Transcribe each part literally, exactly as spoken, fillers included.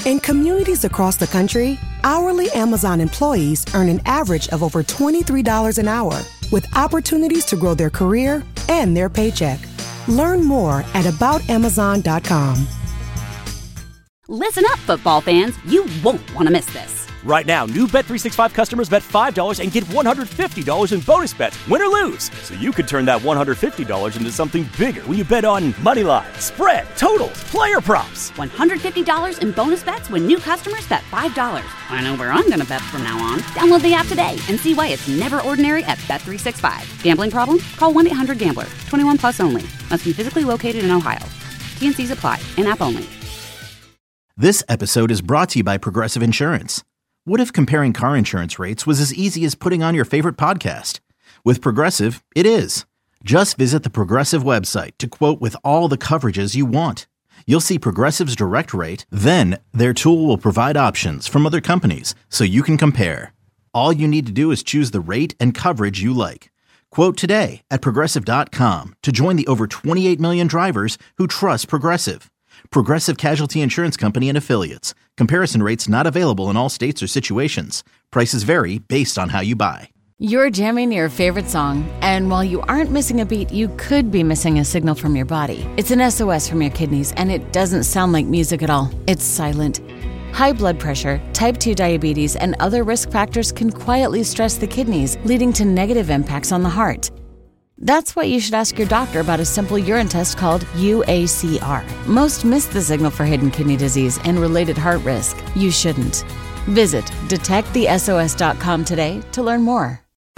In communities across the country, hourly Amazon employees earn an average of over twenty-three dollars an hour, with opportunities to grow their career and their paycheck. Learn more at about amazon dot com. Listen up, football fans. You won't want to miss this. Right now, new Bet three sixty-five customers bet five dollars and get one hundred fifty dollars in bonus bets, win or lose. So you could turn that one hundred fifty dollars into something bigger when you bet on money line, spread, totals, player props. one hundred fifty dollars in bonus bets when new customers bet five dollars. I know where I'm going to bet from now on. Download the app today and see why it's never ordinary at Bet three sixty-five. Gambling problem? Call one eight hundred gambler. twenty-one plus only. Must be physically located in Ohio. T N Cs apply. In-app only. This episode is brought to you by Progressive Insurance. What if comparing car insurance rates was as easy as putting on your favorite podcast? With Progressive, it is. Just visit the Progressive website to quote with all the coverages you want. You'll see Progressive's direct rate, then their tool will provide options from other companies so you can compare. All you need to do is choose the rate and coverage you like. Quote today at progressive dot com to join the over twenty-eight million drivers who trust Progressive. Progressive Casualty Insurance Company and Affiliates. Comparison rates not available in all states or situations. Prices vary based on how you buy. You're jamming your favorite song, and while you aren't missing a beat, you could be missing a signal from your body. It's an S O S from your kidneys, and it doesn't sound like music at all. It's silent. High blood pressure, type two diabetes, and other risk factors can quietly stress the kidneys, leading to negative impacts on the heart. That's why you should ask your doctor about a simple urine test called U A C R. Most miss the signal for hidden kidney disease and related heart risk. You shouldn't. Visit detect the S O S dot com today to learn more.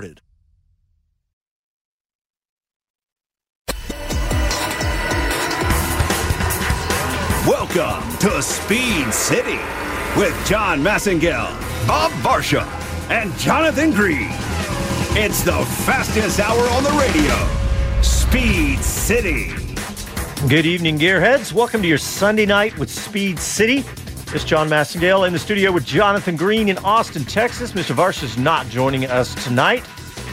Welcome to Speed City with John Massengale, Bob Varsha, and Jonathan Green. It's the fastest hour on the radio. Speed City. Good evening, Gearheads. Welcome to your Sunday night with Speed City. It's John Massengale in the studio with Jonathan Green in Austin, Texas. Mister Varsha's not joining us tonight.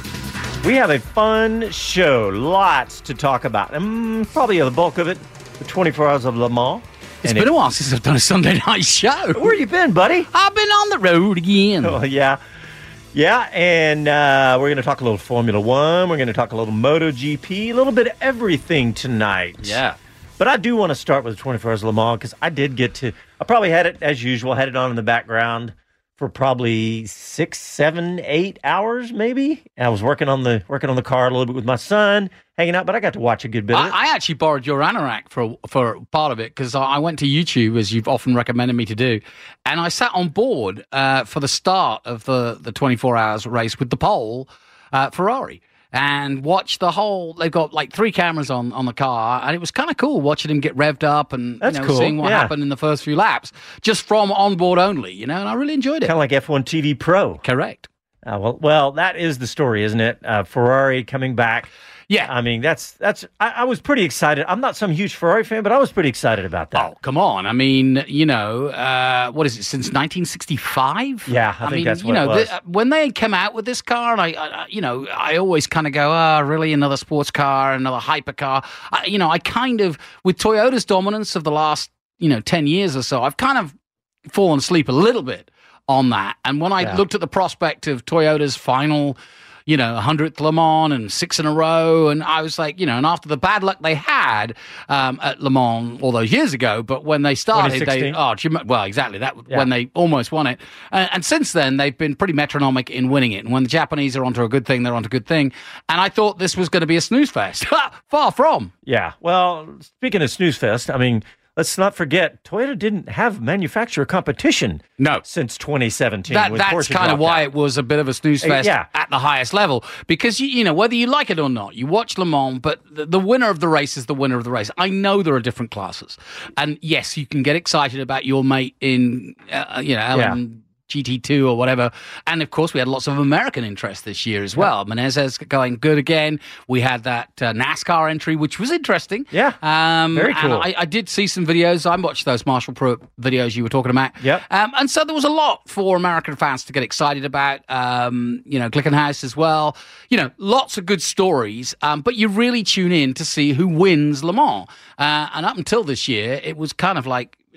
We have a fun show. Lots to talk about. And probably the bulk of it, the twenty-four Hours of Le Mans. It's and been it, a while since I've done a Sunday night show. Where you been, buddy? I've been on the road again. Oh, yeah. Yeah, and uh, we're going to talk a little Formula One. We're going to talk a little MotoGP, a little bit of everything tonight. Yeah. But I do want to start with the twenty-four Hours of Le Mans because I did get to, I probably had it, as usual, had it on in the background for probably six, seven, eight hours, maybe. And I was working on the working on the car a little bit with my son, hanging out, but I got to watch a good bit of it. I, I actually borrowed your anorak for for part of it because I went to YouTube, as you've often recommended me to do, and I sat on board uh, for the start of the, the twenty-four hours race with the pole uh, Ferrari and watched the whole. They've got like three cameras on, on the car, and it was kind of cool watching him get revved up and That's you know, cool. seeing what yeah. happened in the first few laps, just from on board only, you know, and I really enjoyed it. Kind of like F one T V Pro. Correct. Uh, well, well, that is the story, isn't it? Uh, Ferrari coming back. Yeah. I mean, that's, that's, I, I was pretty excited. I'm not some huge Ferrari fan, but I was pretty excited about that. Oh, come on. I mean, you know, uh, what is it, since nineteen sixty-five? Yeah, I, I think mean, that's what you know, it was. The, when they came out with this car, and I, I you know, I always kind of go, oh, really, another sports car, another hypercar. I, you know, I kind of, with Toyota's dominance of the last, you know, ten years or so, I've kind of fallen asleep a little bit on that. And when I Yeah. looked at the prospect of Toyota's final, you know, hundredth Le Mans and six in a row, and I was like, you know, and after the bad luck they had um, at Le Mans all those years ago, but when they started, they, oh, do you, well, exactly, that Yeah. when they almost won it. And, and since then, they've been pretty metronomic in winning it. And when the Japanese are onto a good thing, they're onto a good thing. And I thought this was going to be a snooze fest. Far from. Yeah. Well, speaking of snooze fest, I mean, let's not forget, Toyota didn't have manufacturer competition No. since twenty seventeen. That, when that's Porsche kind of dropped why out. it was a bit of a snooze fest yeah. at the highest level. Because, you, you know, whether you like it or not, you watch Le Mans, but the, the winner of the race is the winner of the race. I know there are different classes. And yes, you can get excited about your mate in, uh, you know, Alan G T two or whatever. And of course, we had lots of American interest this year as well. Yeah. Menezes going good again. We had that uh, NASCAR entry, which was interesting. Yeah. Um, Very cool. And I, I did see some videos. I watched those Marshall Pruitt videos you were talking about. Yep. Um, and so there was a lot for American fans to get excited about. Um, you know, Glickenhaus as well. You know, lots of good stories. Um, but you really tune in to see who wins Le Mans. Uh, and up until this year, it was kind of like,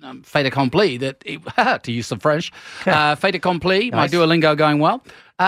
um, fait accompli, that, it, to use some French, uh, fait accompli, Nice. my Duolingo going well,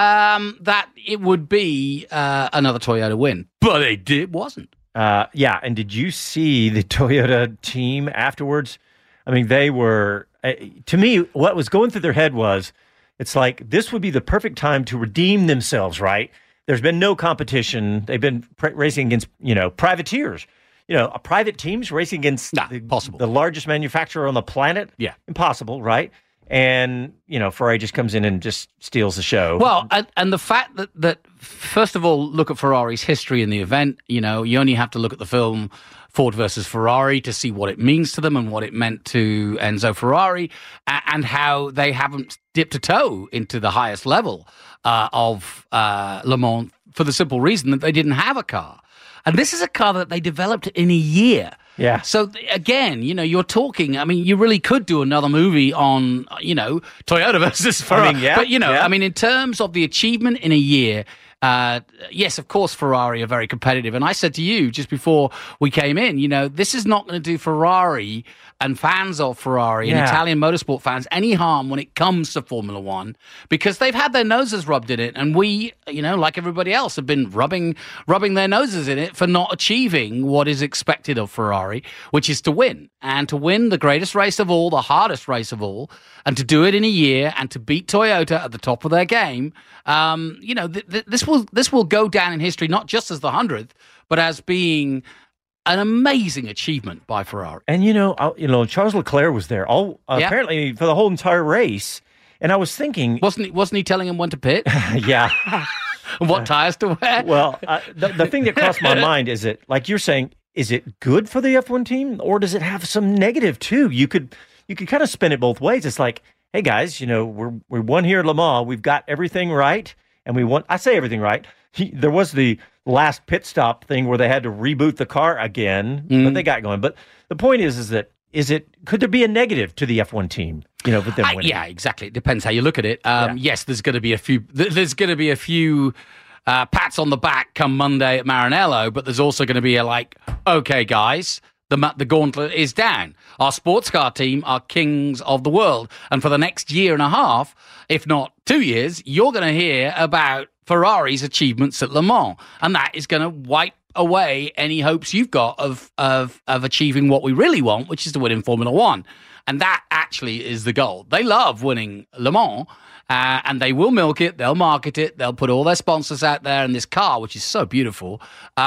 um, that it would be uh, another Toyota win. But it did, wasn't. Uh, yeah, and did you see the Toyota team afterwards? I mean, they were, uh, to me, what was going through their head was, it's like, this would be the perfect time to redeem themselves, right? There's been no competition. They've been pr- racing against, you know, privateers. You know, a private teams racing against nah, the, possible. the largest manufacturer on the planet? Yeah. Impossible, right? And, you know, Ferrari just comes in and just steals the show. Well, and, and the fact that, that, first of all, look at Ferrari's history in the event. You know, you only have to look at the film Ford versus Ferrari to see what it means to them and what it meant to Enzo Ferrari, and how they haven't dipped a toe into the highest level uh, of uh, Le Mans for the simple reason that they didn't have a car. And this is a car that they developed in a year. Yeah. So again, you know, you're talking, I mean, you really could do another movie on, you know, Toyota versus Ferrari. I mean, yeah, but, you know, yeah. I mean, in terms of the achievement in a year, uh, yes, of course, Ferrari are very competitive. And I said to you just before we came in, you know, this is not going to do Ferrari and fans of Ferrari Yeah. and Italian motorsport fans any harm when it comes to Formula One, because they've had their noses rubbed in it. And we, you know, like everybody else, have been rubbing rubbing their noses in it for not achieving what is expected of Ferrari, which is to win. And to win the greatest race of all, the hardest race of all, and to do it in a year and to beat Toyota at the top of their game, um, you know, th- th- this will this will go down in history, not just as the hundredth, but as being an amazing achievement by Ferrari. And, you know, I, you know, Charles Leclerc was there all uh, Yeah. apparently for the whole entire race. And I was thinking, Wasn't he, wasn't he telling him when to pit yeah. and what tires to wear? Well, uh, the, the thing that crossed my mind is it, like you're saying, is it good for the F one team, or does it have some negative too? You could you could kind of spin it both ways. It's like, hey guys, you know, we're we won here at Le Mans. We've got everything right, and we won. I say everything right. He, there was the last pit stop thing where they had to reboot the car again, Mm. but they got going. But the point is, is that is it could there be a negative to the F one team? You know, with them I- winning. yeah, exactly. It depends how you look at it. Um, Yeah. Yes, there's going to be a few. th- There's going to be a few uh, pats on the back come Monday at Maranello, but there's also going to be a like, okay, guys, the ma- the gauntlet is down. Our sports car team are kings of the world, and for the next year and a half, if not two years, you're going to hear about Ferrari's achievements at Le Mans, and that is going to wipe away any hopes you've got of of of achieving what we really want, which is to win in Formula One. And that actually is the goal. They love winning Le Mans, uh, and they will milk it. They'll market it. They'll put all their sponsors out there. And this car, which is so beautiful,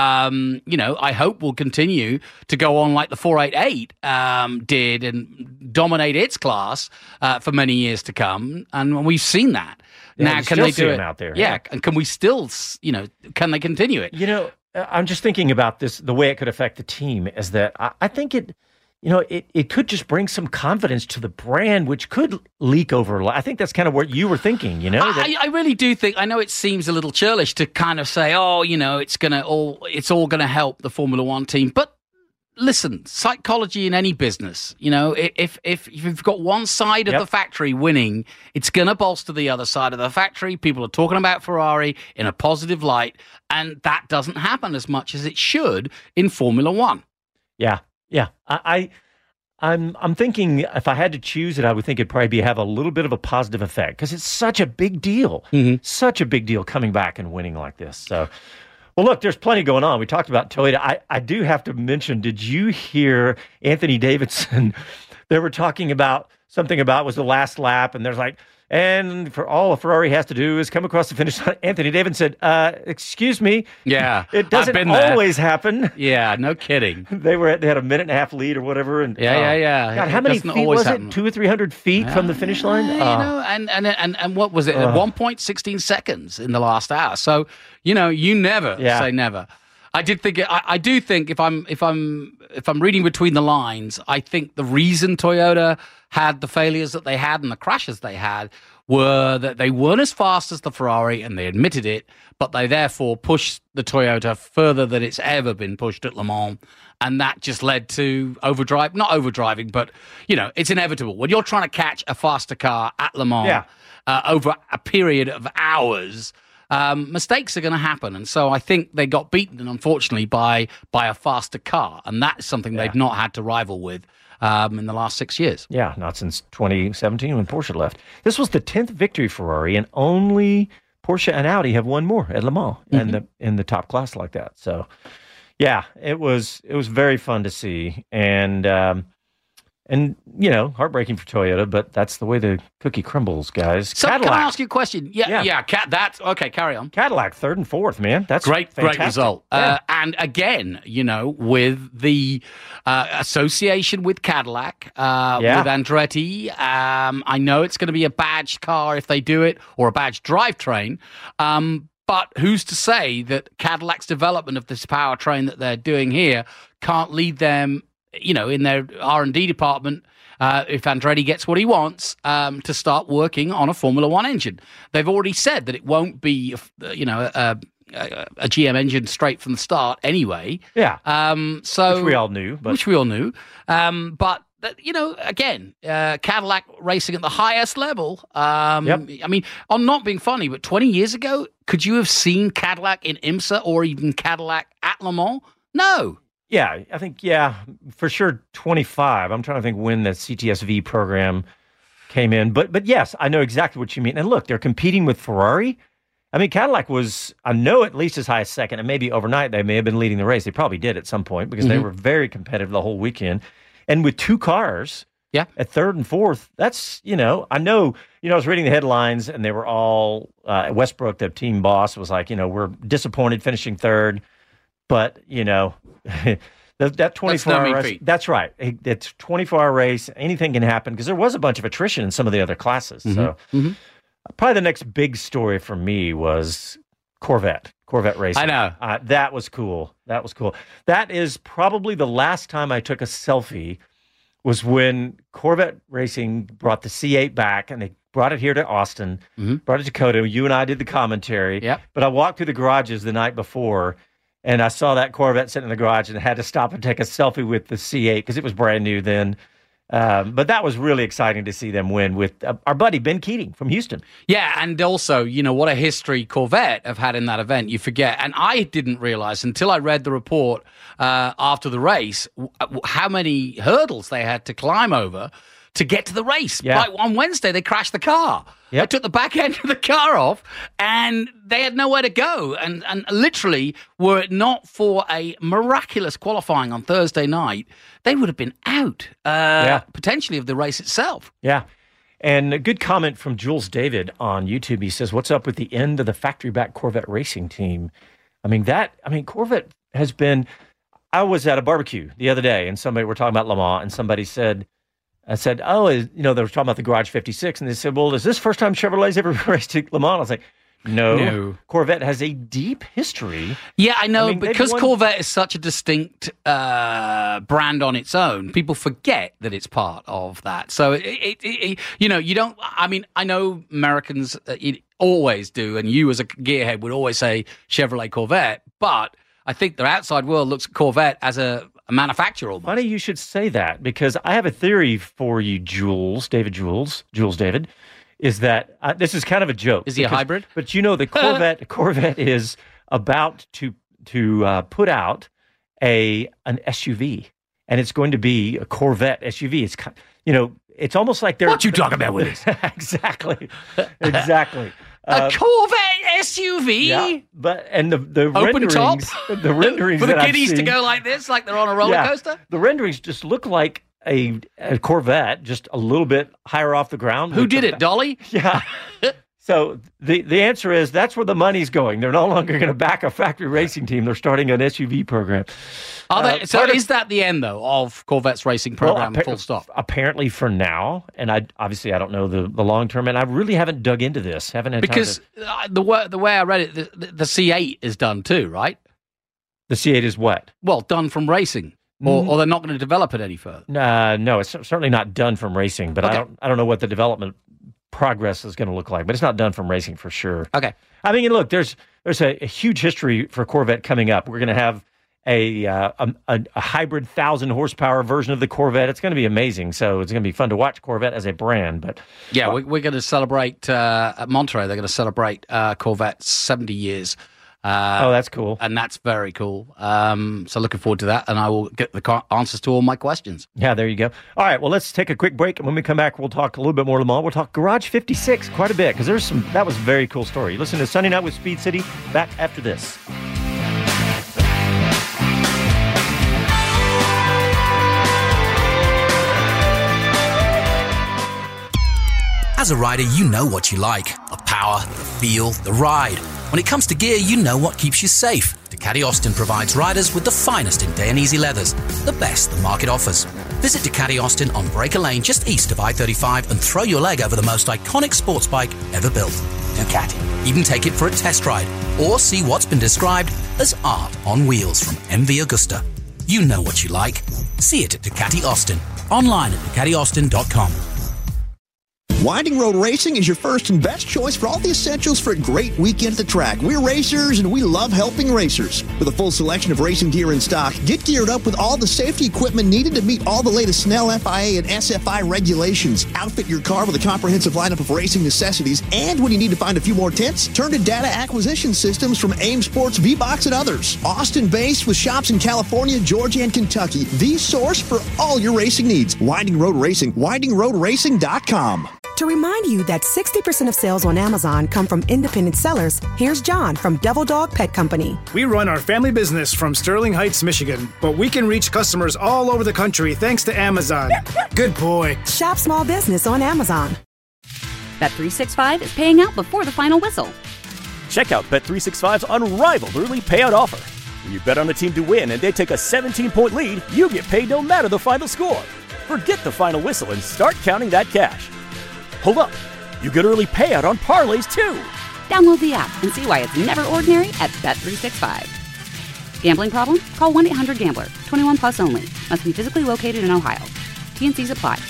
um, you know, I hope will continue to go on like the four eighty-eight um, did and dominate its class uh, for many years to come. And we've seen that. Yeah, now, you can still they see do them it out there, Yeah, yeah. and can we still, s- you know, can they continue it? You know, uh, I'm just thinking about this, the way it could affect the team is that I, I think it, you know, it, it could just bring some confidence to the brand, which could leak over. I think that's kind of what you were thinking, you know? that- I, I really do think. I know it seems a little churlish to kind of say, "Oh, you know, it's gonna all, it's all gonna help the Formula One team." But listen, psychology in any business, you know, i- if if, if you've got one side of Yep. the factory winning, it's gonna bolster the other side of the factory. People are talking about Ferrari in a positive light, and that doesn't happen as much as it should in Formula One. yeah, yeah. I, I, I'm, I'm thinking if I had to choose it, I would think it'd probably be, have a little bit of a positive effect because it's such a big deal, such a big deal coming back and winning like this. So, well, look, there's plenty going on. We talked about Toyota. I, I do have to mention, did you hear Anthony Davidson? They were talking about something about was the last lap, and there's like, and for all a Ferrari has to do is come across the finish line. Anthony Davidson said, uh, excuse me. Yeah, It I've doesn't been there. always happen. Yeah, no kidding. They were at, they had a minute and a half lead or whatever. And Yeah, oh, yeah, yeah. God, how It many doesn't feet always was happen. it? Two or three hundred feet from the finish line? Yeah, Oh. you know, and, and and and what was it? At one point, sixteen seconds in the last hour. So you know, you never Yeah. say never. I did think. I, I do think if I'm if I'm if I'm reading between the lines, I think the reason Toyota had the failures that they had and the crashes they had were that they weren't as fast as the Ferrari, and they admitted it, but they therefore pushed the Toyota further than it's ever been pushed at Le Mans. And that just led to overdrive, not overdriving, but, you know, it's inevitable. When you're trying to catch a faster car at Le Mans Yeah. uh, over a period of hours, um, mistakes are going to happen. And so I think they got beaten, unfortunately, by by a faster car. And that's something they've not had to rival with um, in the last six years. Yeah, not since twenty seventeen when Porsche left. This was the tenth victory for Ferrari, and only Porsche and Audi have won more at Le Mans mm-hmm. in the in the top class like that. So, yeah, it was it was very fun to see, and um, and you know, heartbreaking for Toyota, but that's the way the cookie crumbles, guys. So Cadillac. Can I ask you a question? Yeah, yeah, yeah Cat, that's okay. Carry on. Cadillac third and fourth, man. That's great, fantastic. great result. Yeah. Uh, and again, you know, with the uh, association with Cadillac, uh, yeah. with Andretti, um, I know it's going to be a badged car if they do it, or a badged drivetrain. Um, but who's to say that Cadillac's development of this powertrain that they're doing here can't lead them, you know, in their R and D department, uh, if Andretti gets what he wants, um, to start working on a Formula One engine. They've already said that it won't be, you know, a, a, a G M engine straight from the start anyway. Yeah. Um, so which we all knew. But... Which we all knew. Um, but, you know, again, uh, Cadillac racing at the highest level. Um, yep. I mean, I'm not being funny, but twenty years ago, could you have seen Cadillac in IMSA or even Cadillac at Le Mans? No. Yeah, I think, yeah, for sure twenty-five. I'm trying to think when the C T S V program came in. But, but yes, I know exactly what you mean. And look, they're competing with Ferrari. I mean, Cadillac was, I know, at least as high as second, and maybe overnight they may have been leading the race. They probably did at some point because mm-hmm. they were very competitive the whole weekend. And with two cars yeah. at third and fourth, that's, you know, I know, you know, I was reading the headlines and they were all, uh, Westbrook, the team boss, was like, you know, we're disappointed finishing third. But, you know, that twenty-four hour race, that's right. It's twenty-four hour race. Anything can happen because there was a bunch of attrition in some of the other classes. Mm-hmm. So mm-hmm. probably the next big story for me was Corvette, Corvette racing. I know. Uh, that was cool. That was cool. That is probably the last time I took a selfie was when Corvette Racing brought the C eight back and they brought it here to Austin, mm-hmm. brought it to Coda. You and I did the commentary. Yep. But I walked through the garages the night before and I saw that Corvette sitting in the garage and had to stop and take a selfie with the C eight because it was brand new then. Um, but that was really exciting to see them win with uh, our buddy Ben Keating from Houston. Yeah, and also, you know, what a history Corvette have had in that event. You forget. And I didn't realize until I read the report uh, after the race w- how many hurdles they had to climb over to get to the race. Yeah. Like on Wednesday, they crashed the car. Yep. They took the back end of the car off, and they had nowhere to go. And and literally, were it not for a miraculous qualifying on Thursday night, they would have been out, uh, yeah. potentially, of the race itself. Yeah. And a good comment from Jules David on YouTube. He says, what's up with the end of the factory-back Corvette racing team? I mean, that, I mean, Corvette has been, I was at a barbecue the other day, and somebody, we're talking about Le Mans, and somebody said, I said, oh, is, you know, they were talking about the Garage fifty-six, and they said, well, is this the first time Chevrolet's ever raced at Le Mans? I was like, no. no. Corvette has a deep history. Yeah, I know, I mean, because won... Corvette is such a distinct uh, brand on its own, people forget that it's part of that. So, it, it, it, you know, you don't, I mean, I know Americans uh, it always do, and you as a gearhead would always say Chevrolet Corvette, but I think the outside world looks at Corvette as a A manufacturer almost. Funny you should say that because I have a theory for you, Jules, David Jules, Jules David, is that uh, this is kind of a joke. Is he because, a hybrid? But you know, the Corvette Corvette is about to to uh, put out a an S U V, and it's going to be a Corvette S U V. It's you know, it's almost like they're what you talking about with this? exactly, exactly. A uh, Corvette S U V? Yeah, but and the the Open renderings, top? the renderings for the that kiddies I've seen, to go like this, like they're on a roller yeah, coaster. The renderings just look like a, a Corvette, just a little bit higher off the ground. Who did it, Dolly? Yeah. So the the answer is that's where the money's going. They're no longer going to back a factory racing team. They're starting an S U V program. Are they, Uh, so part of- is that the end, though, of Corvette's racing program, appa- full stop? Apparently for now, and I obviously I don't know the, the long term, and I really haven't dug into this. Haven't had Because time uh, the way, the way I read it, the, the, the C eight is done too, right? to, the C eight is what? Well, done from racing, or, Mm. or they're not going to develop it any further. Uh, no, it's certainly not done from racing, but Okay. I don't I don't know what the development progress is going to look like, but it's not done from racing for sure. Okay. I mean, look, there's there's a, a huge history for Corvette coming up. We're going to have a, uh, a a hybrid thousand horsepower version of the Corvette. It's going to be amazing. So it's going to be fun to watch Corvette as a brand. But Yeah, we, we're going to celebrate uh, at Monterey. They're going to celebrate uh, Corvette's seventy years Uh, oh, that's cool. And that's very cool. Um, so looking forward to that, and I will get the co- answers to all my questions. Yeah, there you go. All right, well, let's take a quick break, and when we come back, we'll talk a little bit more Le Mans. We'll talk Garage fifty-six quite a bit, because there's some. That was a very cool story. Listen to Sunday Night with Speed City. Back after this. As a rider, you know what you like. The power, the feel, the ride. When it comes to gear, you know what keeps you safe. Ducati Austin provides riders with the finest in Dainese leathers, the best the market offers. Visit Ducati Austin on Breaker Lane just east of I thirty-five and throw your leg over the most iconic sports bike ever built. Ducati. Even take it for a test ride or see what's been described as art on wheels from M V Agusta. You know what you like. See it at Ducati Austin. Online at Ducati Austin dot com. Winding Road Racing is your first and best choice for all the essentials for a great weekend at the track. We're racers, and we love helping racers. With a full selection of racing gear in stock, get geared up with all the safety equipment needed to meet all the latest Snell F I A and S F I regulations. Outfit your car with a comprehensive lineup of racing necessities, and when you need to find a few more tents, turn to data acquisition systems from AIM Sports, V-Box, and others. Austin-based with shops in California, Georgia, and Kentucky. The source for all your racing needs. Winding Road Racing. winding road racing dot com. To remind you that sixty percent of sales on Amazon come from independent sellers, here's John from Devil Dog Pet Company. We run our family business from Sterling Heights, Michigan, but we can reach customers all over the country thanks to Amazon. Good boy. Shop small business on Amazon. Bet three sixty-five is paying out before the final whistle. Check out Bet three sixty-five's unrivaled early payout offer. When you bet on a team to win and they take a seventeen-point lead, you get paid no matter the final score. Forget the final whistle and start counting that cash. Hold up, you get early payout on parlays too. Download the app and see why it's never ordinary at Bet three sixty-five. Gambling problem? Call one eight hundred gambler. twenty-one plus only. Must be physically located in Ohio. T and C's apply.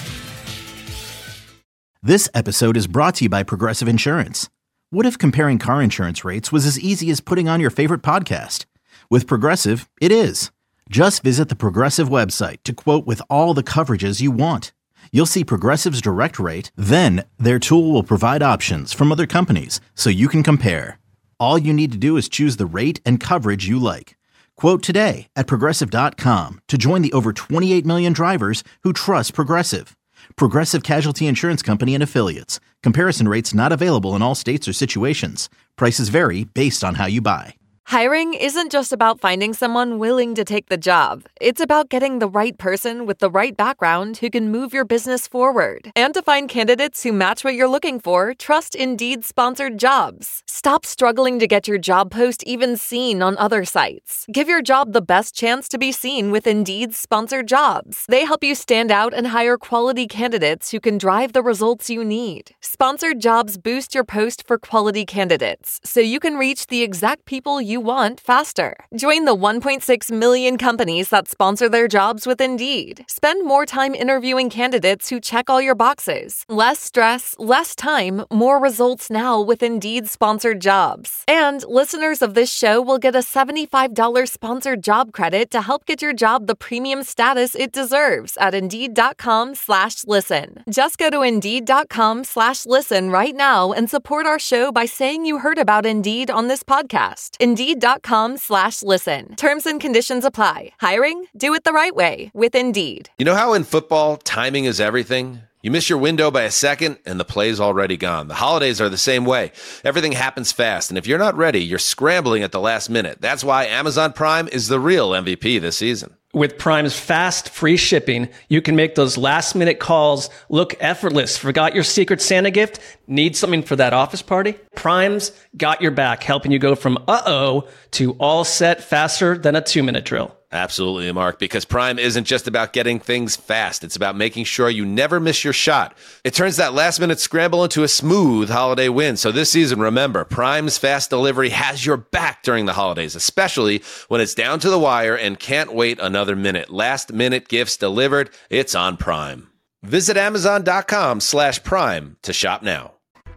This episode is brought to you by Progressive Insurance. What if comparing car insurance rates was as easy as putting on your favorite podcast? With Progressive, it is. Just visit the Progressive website to quote with all the coverages you want. You'll see Progressive's direct rate, then their tool will provide options from other companies so you can compare. All you need to do is choose the rate and coverage you like. Quote today at Progressive dot com to join the over twenty-eight million drivers who trust Progressive. Progressive Casualty Insurance Company and Affiliates. Comparison rates not available in all states or situations. Prices vary based on how you buy. Hiring isn't just about finding someone willing to take the job. It's about getting the right person with the right background who can move your business forward. And to find candidates who match what you're looking for, trust Indeed Sponsored Jobs. Stop struggling to get your job post even seen on other sites. Give your job the best chance to be seen with Indeed Sponsored Jobs. They help you stand out and hire quality candidates who can drive the results you need. Sponsored Jobs boost your post for quality candidates, so you can reach the exact people you want faster. Join the one point six million companies that sponsor their jobs with Indeed. Spend more time interviewing candidates who check all your boxes. Less stress, less time, more results now with Indeed Sponsored Jobs. And listeners of this show will get a seventy-five dollars sponsored job credit to help get your job the premium status it deserves at Indeed.com slash listen. Just go to Indeed.com slash listen right now and support our show by saying you heard about Indeed on this podcast. Indeed.com slash listen. Terms and conditions apply. Hiring? Do it the right way with Indeed. You know how in football, timing is everything? You miss your window by a second, and the play's already gone. The holidays are the same way. Everything happens fast, and if you're not ready, you're scrambling at the last minute. That's why Amazon Prime is the real M V P this season. With Prime's fast, free shipping, you can make those last-minute calls look effortless. Forgot your Secret Santa gift? Need something for that office party? Prime's got your back, helping you go from uh-oh to all set faster than a two-minute drill. Absolutely, Mark, because Prime isn't just about getting things fast. It's about making sure you never miss your shot. It turns that last-minute scramble into a smooth holiday win. So this season, remember, Prime's fast delivery has your back during the holidays, especially when it's down to the wire and can't wait another minute. Last-minute gifts delivered. It's on Prime. Visit Amazon.com slash Prime to shop now.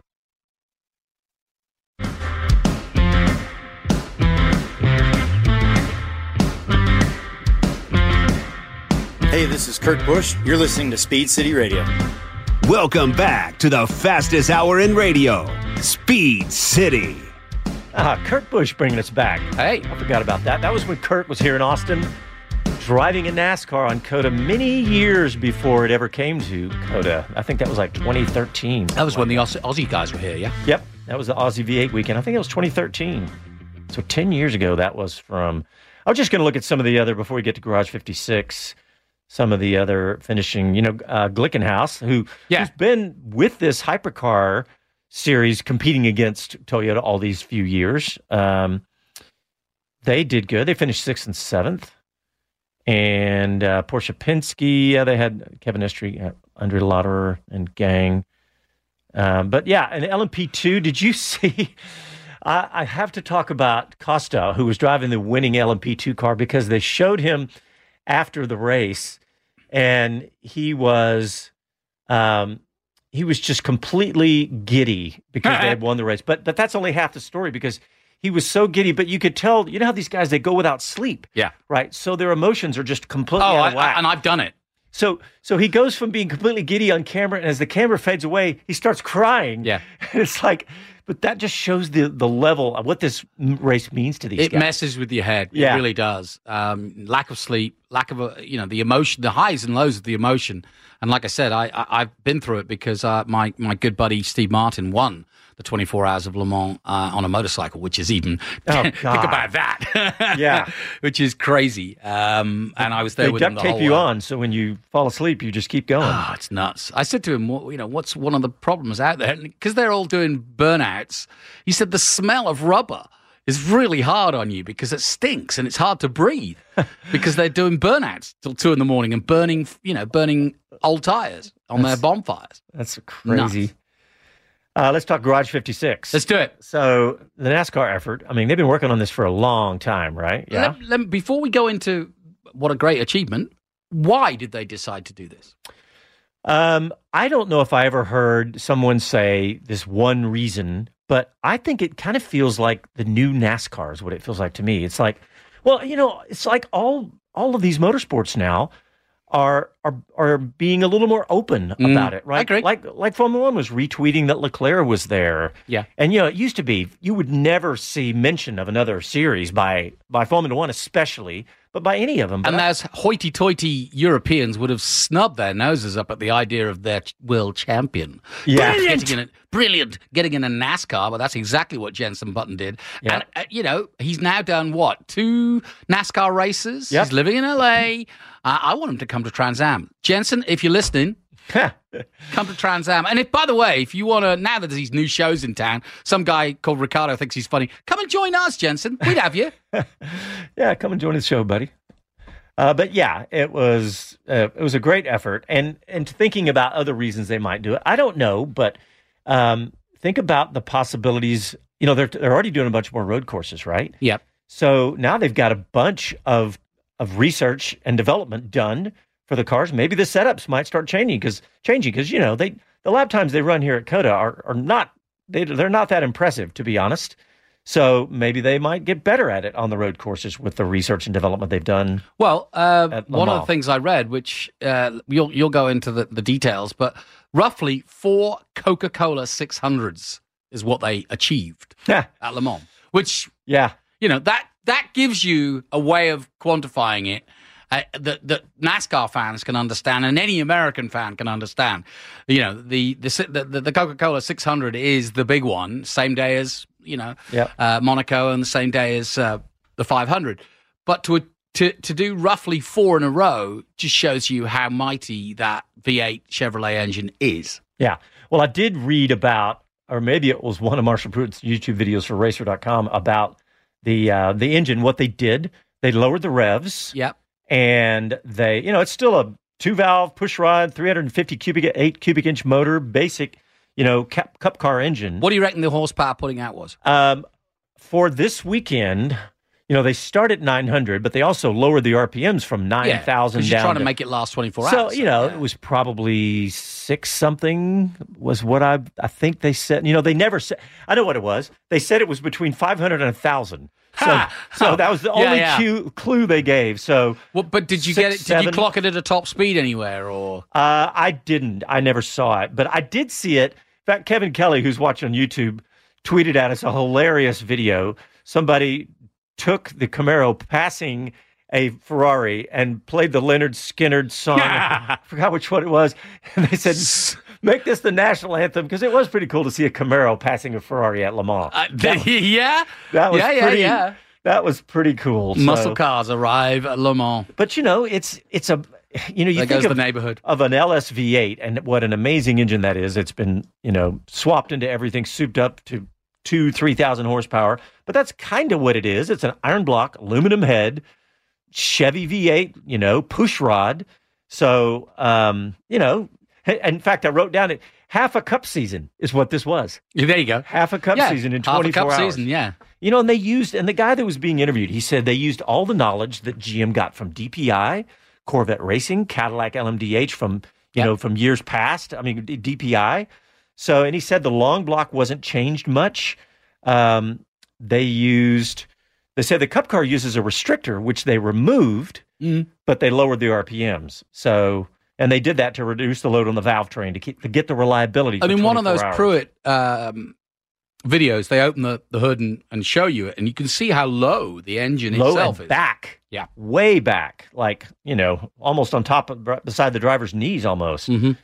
Hey, this is Kurt Busch. You're listening to Speed City Radio. Welcome back to the fastest hour in radio, Speed City. Ah, Kurt Busch bringing us back. Hey. I forgot about that. That was when Kurt was here in Austin, driving a NASCAR on COTA many years before it ever came to COTA. I think that was like twenty thirteen. That was when the Aussie, Aussie guys were here, yeah? Yep. That was the Aussie V eight weekend. I think it was twenty thirteen. So ten years ago, that was from... I was just going to look at some of the other, before we get to Garage fifty-six, some of the other finishing, you know, uh, Glickenhaus, who, yeah. who's been with this hypercar series competing against Toyota all these few years. Um, they did good. They finished sixth and seventh. And uh, Porsche Penske, yeah, they had Kevin Estre, uh, Andre Lauderer, and gang. Um, but yeah, and L M P two, did you see... I, I have to talk about Costa, who was driving the winning L M P two car, because they showed him after the race, and he was... Um, He was just completely giddy because they had won the race. But but that's only half the story, because he was so giddy. But you could tell, you know how these guys, they go without sleep. Yeah. Right? So their emotions are just completely oh, out of I, whack. I, and I've done it. So so he goes from being completely giddy on camera, and as the camera fades away, he starts crying. Yeah. And it's like, but that just shows the, the level of what this race means to these it guys. It messes with your head. Yeah. It really does. Um, lack of sleep, lack of, a, you know, the emotion, the highs and lows of the emotion. And like I said, I, I, I've been through it because uh, my, my good buddy Steve Martin won the twenty-four Hours of Le Mans uh, on a motorcycle, which is even, oh, think about that. Yeah. Which is crazy. Um, and I was there they with duct him the tape whole you way. on, so when you fall asleep, you just keep going. Oh, it's nuts. I said to him, well, you know, what's one of the problems out there? Because they're all doing burnouts. He said the smell of rubber is really hard on you because it stinks and it's hard to breathe because they're doing burnouts till two in the morning and burning, you know, burning old tires on That's- their bonfires. That's crazy. Nuts. Uh, let's talk Garage fifty-six. Let's do it. So the NASCAR effort, I mean, they've been working on this for a long time, right? Yeah. Let, let, before we go into what a great achievement, why did they decide to do this? Um, I don't know if I ever heard someone say this one reason, but I think it kind of feels like the new NASCAR is what it feels like to me. It's like, well, you know, it's like all all of these motorsports now are are are being a little more open Mm, about it, right? I agree. Like like Formula One was retweeting that Leclerc was there. Yeah. And you know, it used to be you would never see mention of another series by by Formula One especially, but by any of them. But And I- those hoity-toity Europeans would have snubbed their noses up at the idea of their ch- world champion. Yeah. Brilliant! Getting in a, brilliant. Getting in a NASCAR, but that's exactly what Jenson Button did. Yeah. And, uh, you know, he's now done, what, two NASCAR races? Yep. He's living in L A. Uh, I want him to come to Trans Am. Jenson, if you're listening, come to Trans Am. And if, by the way, if you want to, now that there's these new shows in town, some guy called Ricardo thinks he's funny, come and join us, Jenson. We'd have you. Yeah, come and join the show, buddy. Uh, but yeah, it was uh, it was a great effort, and and thinking about other reasons they might do it, I don't know, but um, think about the possibilities. You know, they're they're already doing a bunch more road courses, right? Yep. So now they've got a bunch of of research and development done for the cars. Maybe the setups might start changing because changing because you know they the lap times they run here at COTA are are not they they're not that impressive, to be honest. So maybe they might get better at it on the road courses with the research and development they've done. Well, uh, at Le one of Mans. the things I read, which uh, you'll you'll go into the, the details, but roughly four Coca-Cola six hundreds is what they achieved Yeah. at Le Mans. Which, Yeah. you know, that that gives you a way of quantifying it uh, that that NASCAR fans can understand, and any American fan can understand. You know, the the the, the Coca-Cola six hundred is the big one, same day as you know Yep. uh, Monaco, and the same day as uh, the five hundred. But to to to do roughly four in a row just shows you how mighty that V eight Chevrolet engine is. Yeah. Well, I did read about, or maybe it was one of Marshall Pruitt's YouTube videos for Racer dot com about the uh, the engine. What they did, they lowered the revs. Yep. And they, you know, it's still a two valve push rod, three hundred fifty cubic, eight cubic inch motor, basic, you know, cap, cup car engine. What do you reckon the horsepower putting out was? Um, for this weekend, you know, they start at nine hundred, but they also lowered the R P Ms from nine thousand because down you're trying to, to make it last twenty-four so, hours. you know, it was probably six something was what I I think they said. You know, they never said, I know what it was. They said it was between five hundred and one thousand. So, Ha! so that was the Yeah, only yeah. cue, clue they gave. So, Well, but did you six, get it? Did seven. you clock it at a top speed anywhere, or? Uh, I didn't. I never saw it, but I did see it. In fact, Kevin Kelly, who's watching on YouTube, tweeted at us a hilarious video. Somebody took the Camaro passing a Ferrari and played the Leonard Skinner song. I forgot which one it was. And they said, make this the national anthem, because it was pretty cool to see a Camaro passing a Ferrari at Le Mans. Uh, that, yeah. That was yeah, pretty, yeah, yeah. That was pretty cool. Muscle so, cars arrive at Le Mans. But, you know, it's it's a, you know, you there think goes of, the neighborhood. of an L S V eight and what an amazing engine that is. It's been, you know, swapped into everything, souped up to two, three thousand horsepower. But that's kind of what it is. It's an iron block, aluminum head, Chevy V eight, you know, push rod. So, um, you know, in fact, I wrote down it. Half a cup season is what this was. Yeah, there you go. Half a cup yeah, season in half twenty-four a cup hours. Season, yeah. You know, and they used, and the guy that was being interviewed, he said they used all the knowledge that G M got from D P I, Corvette Racing, Cadillac L M D H from, you yep. know, from years past. I mean, D P I. So, and he said the long block wasn't changed much. Um, they used, they said the Cup car uses a restrictor, which they removed, mm. but they lowered the R P Ms. So, and they did that to reduce the load on the valve train to keep to get the reliability. I mean, one of those hours. Pruitt um, videos, they open the, the hood and, and show you it, and you can see how low the engine low itself and is. Back, yeah, way back, like you know, almost on top of beside the driver's knees, almost. Mm-hmm.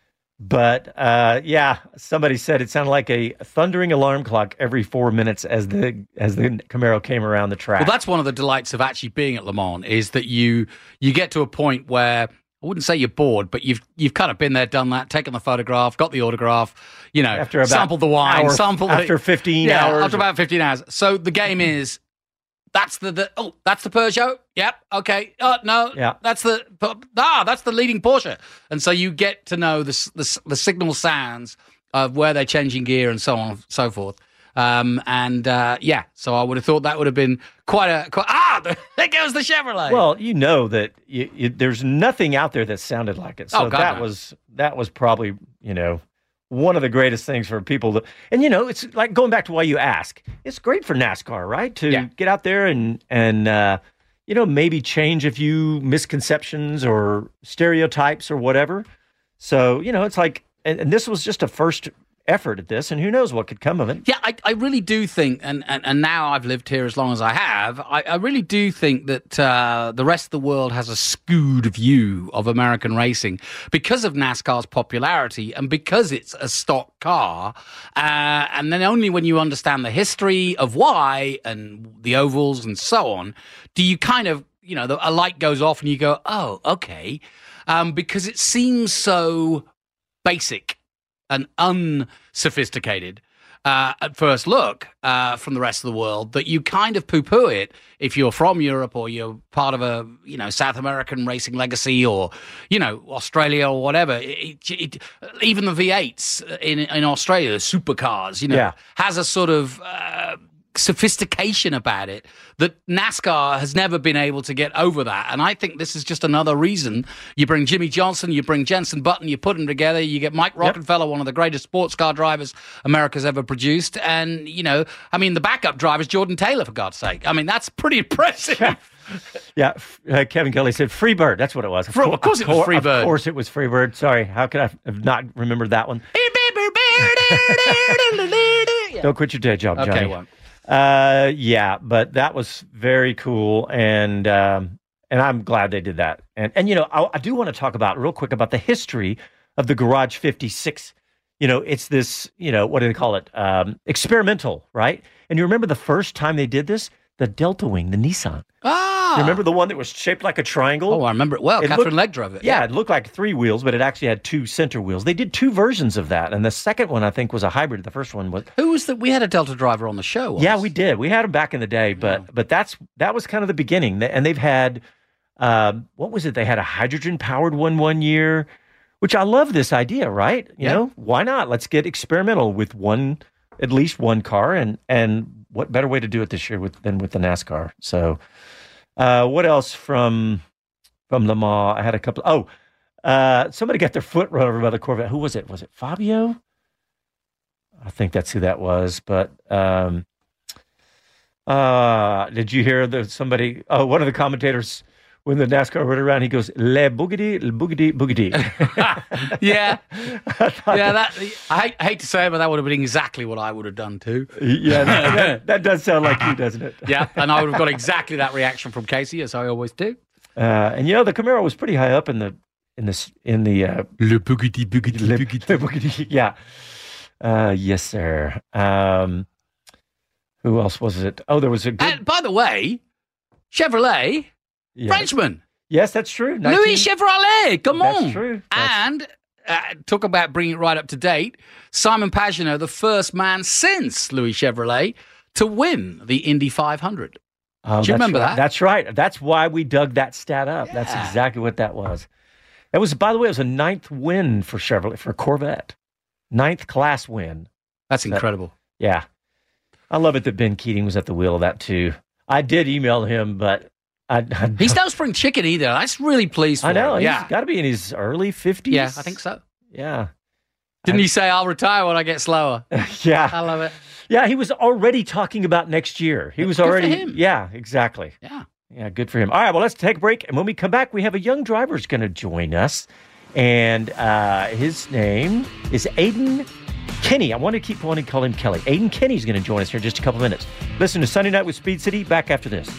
But uh, yeah, somebody said it sounded like a thundering alarm clock every four minutes as the as the Camaro came around the track. Well, that's one of the delights of actually being at Le Mans is that you you get to a point where I wouldn't say you're bored, but you've you've kind of been there, done that, taken the photograph, got the autograph, you know, after about sampled the wine, hour, sampled after the, fifteen yeah, hours, after about fifteen hours. So the game is. That's the, the oh that's the Peugeot. Yep. Okay. Oh no. Yeah. That's the ah that's the leading Porsche. And so you get to know the the, the signal sounds of where they're changing gear and so on and so forth. Um, and uh, yeah, so I would have thought that would have been quite a quite, ah there goes the Chevrolet. Well, you know that you, you, there's nothing out there that sounded like it. So oh, God, that no. was that was probably you know. one of the greatest things for people to, and you know, it's like going back to why you ask. It's great for NASCAR, right? To yeah. get out there and and uh, you know maybe change a few misconceptions or stereotypes or whatever. So you know, it's like, and, and this was just a first effort at this, and who knows what could come of it. Yeah, I, I really do think, and, and, and now I've lived here as long as I have, I, I really do think that uh, the rest of the world has a skewed view of American racing because of NASCAR's popularity and because it's a stock car. Uh, and then only when you understand the history of why and the ovals and so on, do you kind of, you know, the, a light goes off and you go, oh, okay. Um, because it seems so basic and unsophisticated uh, at first look uh, from the rest of the world that you kind of poo-poo it if you're from Europe or you're part of a, you know, South American racing legacy or, you know, Australia or whatever. It, it, even the V eights in, in Australia, the supercars, you know, yeah. has a sort of uh, sophistication about it that NASCAR has never been able to get over that. And I think this is just another reason. You bring Jimmy Johnson, you bring Jenson Button, you put them together, you get Mike Rockefeller, yep. one of the greatest sports car drivers America's ever produced. And, you know, I mean, the backup driver is Jordan Taylor, for God's sake. I mean, that's pretty impressive. Yeah, yeah. Uh, Kevin Kelly said Freebird. That's what it was. Of, For, of course it was Freebird. Of course it was Freebird. Sorry, how could I have not remembered that one? Don't quit your day job, Johnny. Okay, well. Uh, yeah, but that was very cool, and um, and I'm glad they did that. And and you know, I, I do want to talk about real quick about the history of the Garage fifty-six. You know, it's this, you know, what do they call it? Um, experimental, right? And you remember the first time they did this? The Delta Wing, the Nissan. Ah! You remember the one that was shaped like a triangle? Oh, I remember it well. It Catherine looked, Legg drove it. Yeah, Yeah, it looked like three wheels, but it actually had two center wheels. They did two versions of that, and the second one, I think, was a hybrid. The first one was... Who was that? We had a Delta driver on the show once. Yeah, we did. We had them back in the day, but yeah. but that's that was kind of the beginning. And they've had, um, what was it? They had a hydrogen-powered one one year, which I love this idea, right? You yeah. know, why not? Let's get experimental with one, at least one car, and and what better way to do it this year with, than with the NASCAR? So, uh, what else from from Le Mans? I had a couple. Oh, uh, somebody got their foot run over by the Corvette. Who was it? Was it Fabio? I think that's who that was. But um, uh, did you hear that somebody? Oh, one of the commentators when the NASCAR went around, he goes, le boogity, le boogity, boogity. yeah. yeah, that, I hate, I hate to say it, but that would have been exactly what I would have done too. Yeah, that, that, that does sound like you, doesn't it? Yeah, and I would have got exactly that reaction from Casey, as I always do. Uh, and, you know, the Camaro was pretty high up in the, in the, in the, uh, le boogity, boogity, le, boogity. Le boogity, yeah. Uh, yes, sir. Um, who else was it? Oh, there was a good... And by the way, Chevrolet... Yeah. Frenchman. Yes, that's true. nineteen Louis Chevrolet, come that's on. True. That's and uh, talk about bringing it right up to date. Simon Pagenaud, the first man since Louis Chevrolet to win the Indy five hundred. Oh, Do you remember right. that? That's right. That's why we dug that stat up. Yeah. That's exactly what that was. It was, by the way, it was a ninth win for Chevrolet, for Corvette. Ninth class win. That's incredible. That, yeah. I love it that Ben Keating was at the wheel of that, too. I did email him, but... I, I he's no spring chicken either. That's really pleased for I know. him. He's Yeah. got to be in his early fifties. Yeah, I think so. Yeah. Didn't I, he say, I'll retire when I get slower? Yeah. I love it. Yeah, he was already talking about next year. He was Good already... for him. Yeah, exactly. Yeah. Yeah, good for him. All right, well, let's take a break. And when we come back, we have a young driver who's going to join us. And uh, his name is Aiden Kenny. I want to keep wanting to call him Kelly. Aiden Kenny's going to join us here in just a couple minutes. Listen to Sunday Night with Speed City. Back after this.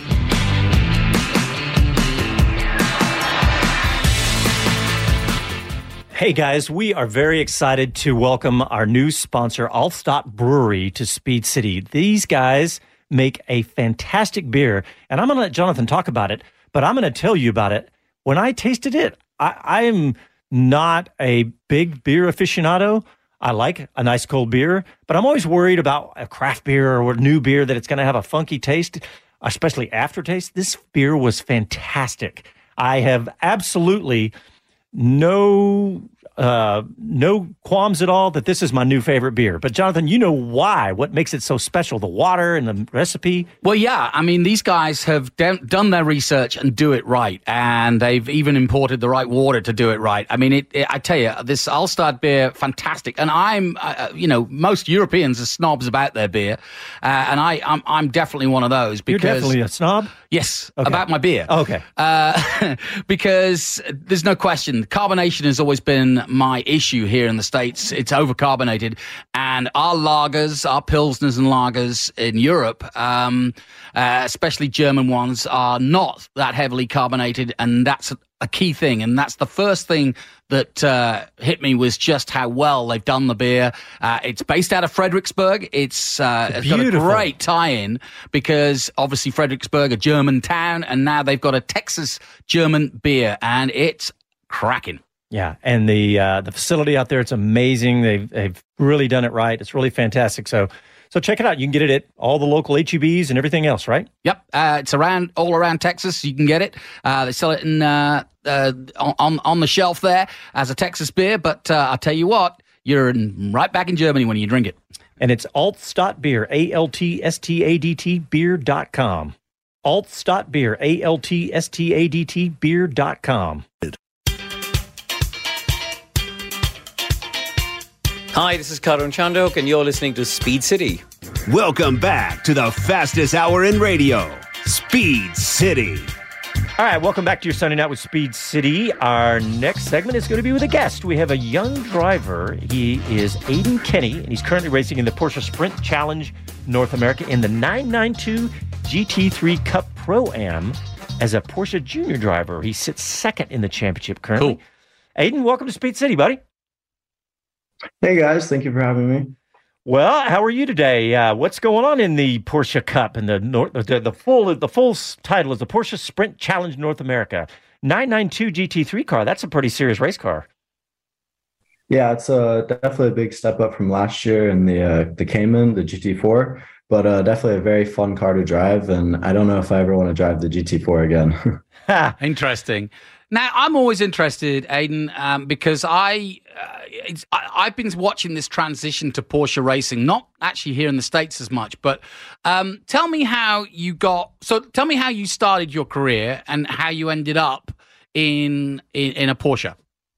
Hey guys, we are very excited to welcome our new sponsor, Altstadt Brewery, to Speed City. These guys make a fantastic beer, and I'm going to let Jonathan talk about it, but I'm going to tell you about it. When I tasted it, I, I am not a big beer aficionado. I like a nice cold beer, but I'm always worried about a craft beer or a new beer that it's going to have a funky taste, especially aftertaste. This beer was fantastic. I have absolutely no uh, no qualms at all that this is my new favorite beer. But Jonathan, you know why? What makes it so special? The water and the recipe? Well, yeah. I mean, these guys have de- done their research and do it right. And they've even imported the right water to do it right. I mean, it, it, I tell you, this Altstadt beer, fantastic. And I'm, uh, you know, most Europeans are snobs about their beer. Uh, and I, I'm, I'm definitely one of those. Because, You're definitely a snob? Yes, Okay. about my beer. Okay. Uh, because there's no question, carbonation has always been my issue here in the States. It's overcarbonated, and our lagers, our pilsners and lagers in Europe, um, uh, especially German ones, are not that heavily carbonated, and that's a, a key thing. And that's the first thing that uh, hit me, was just how well they've done the beer. Uh, it's based out of Fredericksburg. It's, uh, it's got a great tie-in, because obviously Fredericksburg, a German town, and now they've got a Texas German beer, and it's cracking. Yeah, and the uh, the facility out there, it's amazing. They've they've really done it right. It's really fantastic. So so check it out. You can get it at all the local H E Bs and everything else, right? Yep, uh, it's around all around Texas. You can get it. Uh, they sell it in uh, uh, on on the shelf there as a Texas beer. But uh, I'll tell you what, you're in, right back in Germany when you drink it. And it's Altstadt Beer, A L T S T A D T beer dot com. Altstadt Beer, A L T S T A D T beer dot com. Hi, this is Karan Chandok, and you're listening to Speed City. Welcome back to the fastest hour in radio, Speed City. All right, welcome back to your Sunday Night with Speed City. Our next segment is going to be with a guest. We have a young driver. He is Aiden Kenny, and he's currently racing in the Porsche Sprint Challenge North America in the nine ninety-two G T three Cup Pro-Am as a Porsche junior driver. He sits second in the championship currently. Cool. Aiden, welcome to Speed City, buddy. Hey, guys. Thank you for having me. Well, how are you today? Uh, what's going on in the Porsche Cup and the, North, the the full the full title is the Porsche Sprint Challenge North America nine ninety-two G T three car? That's a pretty serious race car. Yeah, it's uh, definitely a big step up from last year in the uh, the Cayman, the G T four, but uh, definitely a very fun car to drive. And I don't know if I ever want to drive the G T four again. Interesting. Now, I'm always interested, Aiden, um, because I, uh, it's, I, I've been watching this transition to Porsche racing, not actually here in the States as much, but um, tell me how you got, so tell me how you started your career and how you ended up in in, in a Porsche.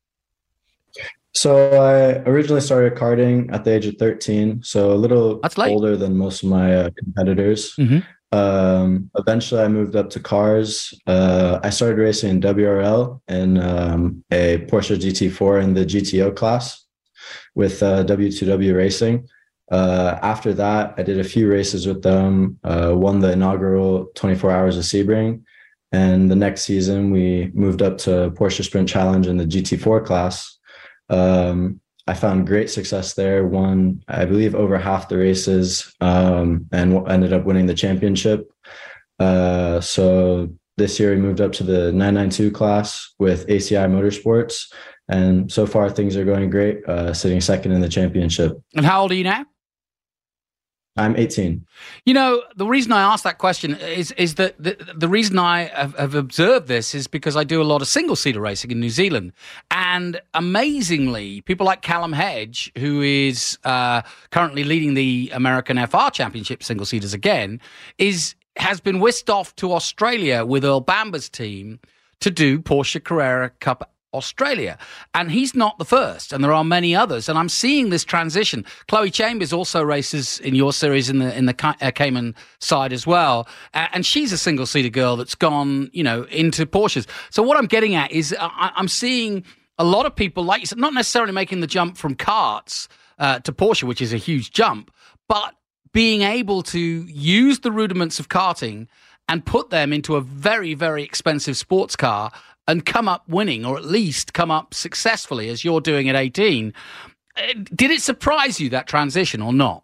So I originally started karting at the age of thirteen, so a little That's late. older than most of my uh, competitors. Mm-hmm. Um, eventually, I moved up to cars. Uh, I started racing in W R L and um, a Porsche G T four in the G T O class with uh, W two W Racing. Uh, after that, I did a few races with them, uh, won the inaugural twenty-four Hours of Sebring. And the next season, we moved up to Porsche Sprint Challenge in the G T four class. Um, I found great success there, won, I believe, over half the races, um, and w- ended up winning the championship. Uh, so this year we moved up to the nine ninety-two class with A C I Motorsports. And so far things are going great, uh, sitting second in the championship. And how old are you now? I'm eighteen. You know, the reason I asked that question is is that the, the reason I have, have observed this is because I do a lot of single-seater racing in New Zealand. And amazingly, people like Callum Hedge, who is uh, currently leading the American F R Championship single-seaters again, is has been whisked off to Australia with Earl Bamber's team to do Porsche Carrera Cup Australia. And he's not the first, and there are many others. And I'm seeing this transition. Chloe Chambers also races in your series in the in the Cayman side as well. Uh, and she's a single-seater girl that's gone, you know, into Porsches. So what I'm getting at is I, I'm seeing a lot of people, like you said, not necessarily making the jump from karts uh, to Porsche, which is a huge jump, but being able to use the rudiments of karting and put them into a very, very expensive sports car and come up winning, or at least come up successfully, as you're doing at eighteen. Did it surprise you, that transition, or not?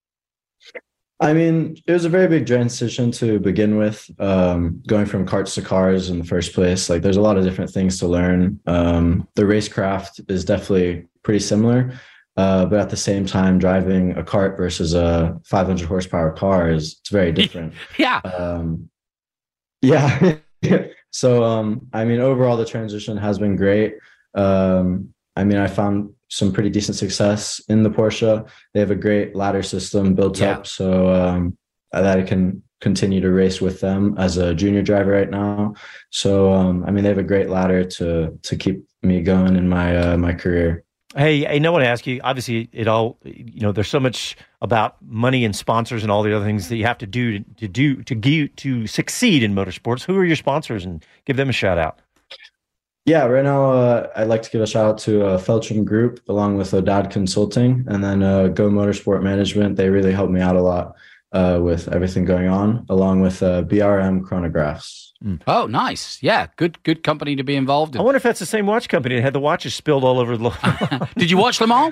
I mean, it was a very big transition to begin with, um, going from karts to cars in the first place. Like, there's a lot of different things to learn. Um, the racecraft is definitely pretty similar, uh, but at the same time, driving a kart versus a five hundred horsepower car is it's very different. Yeah. Um, yeah. So, um, I mean, overall, the transition has been great. Um, I mean, I found some pretty decent success in the Porsche. They have a great ladder system built yeah. up, so um, that I can continue to race with them as a junior driver right now. So, um, I mean, they have a great ladder to to keep me going in my uh, my career. Hey, I know what to ask you. Obviously, it all, you know, there's so much about money and sponsors and all the other things that you have to do to, to do to give, to succeed in motorsports. Who are your sponsors, and give them a shout out? Yeah, right now uh, I'd like to give a shout out to uh, Feltram Group along with O'Dad Consulting, and then uh, Go Motorsport Management. They really helped me out a lot uh, with everything going on, along with uh, B R M Chronographs. Mm. Oh, nice. Yeah, good good company to be involved in. I wonder if that's the same watch company that had the watches spilled all over the... Did you watch Le Mans?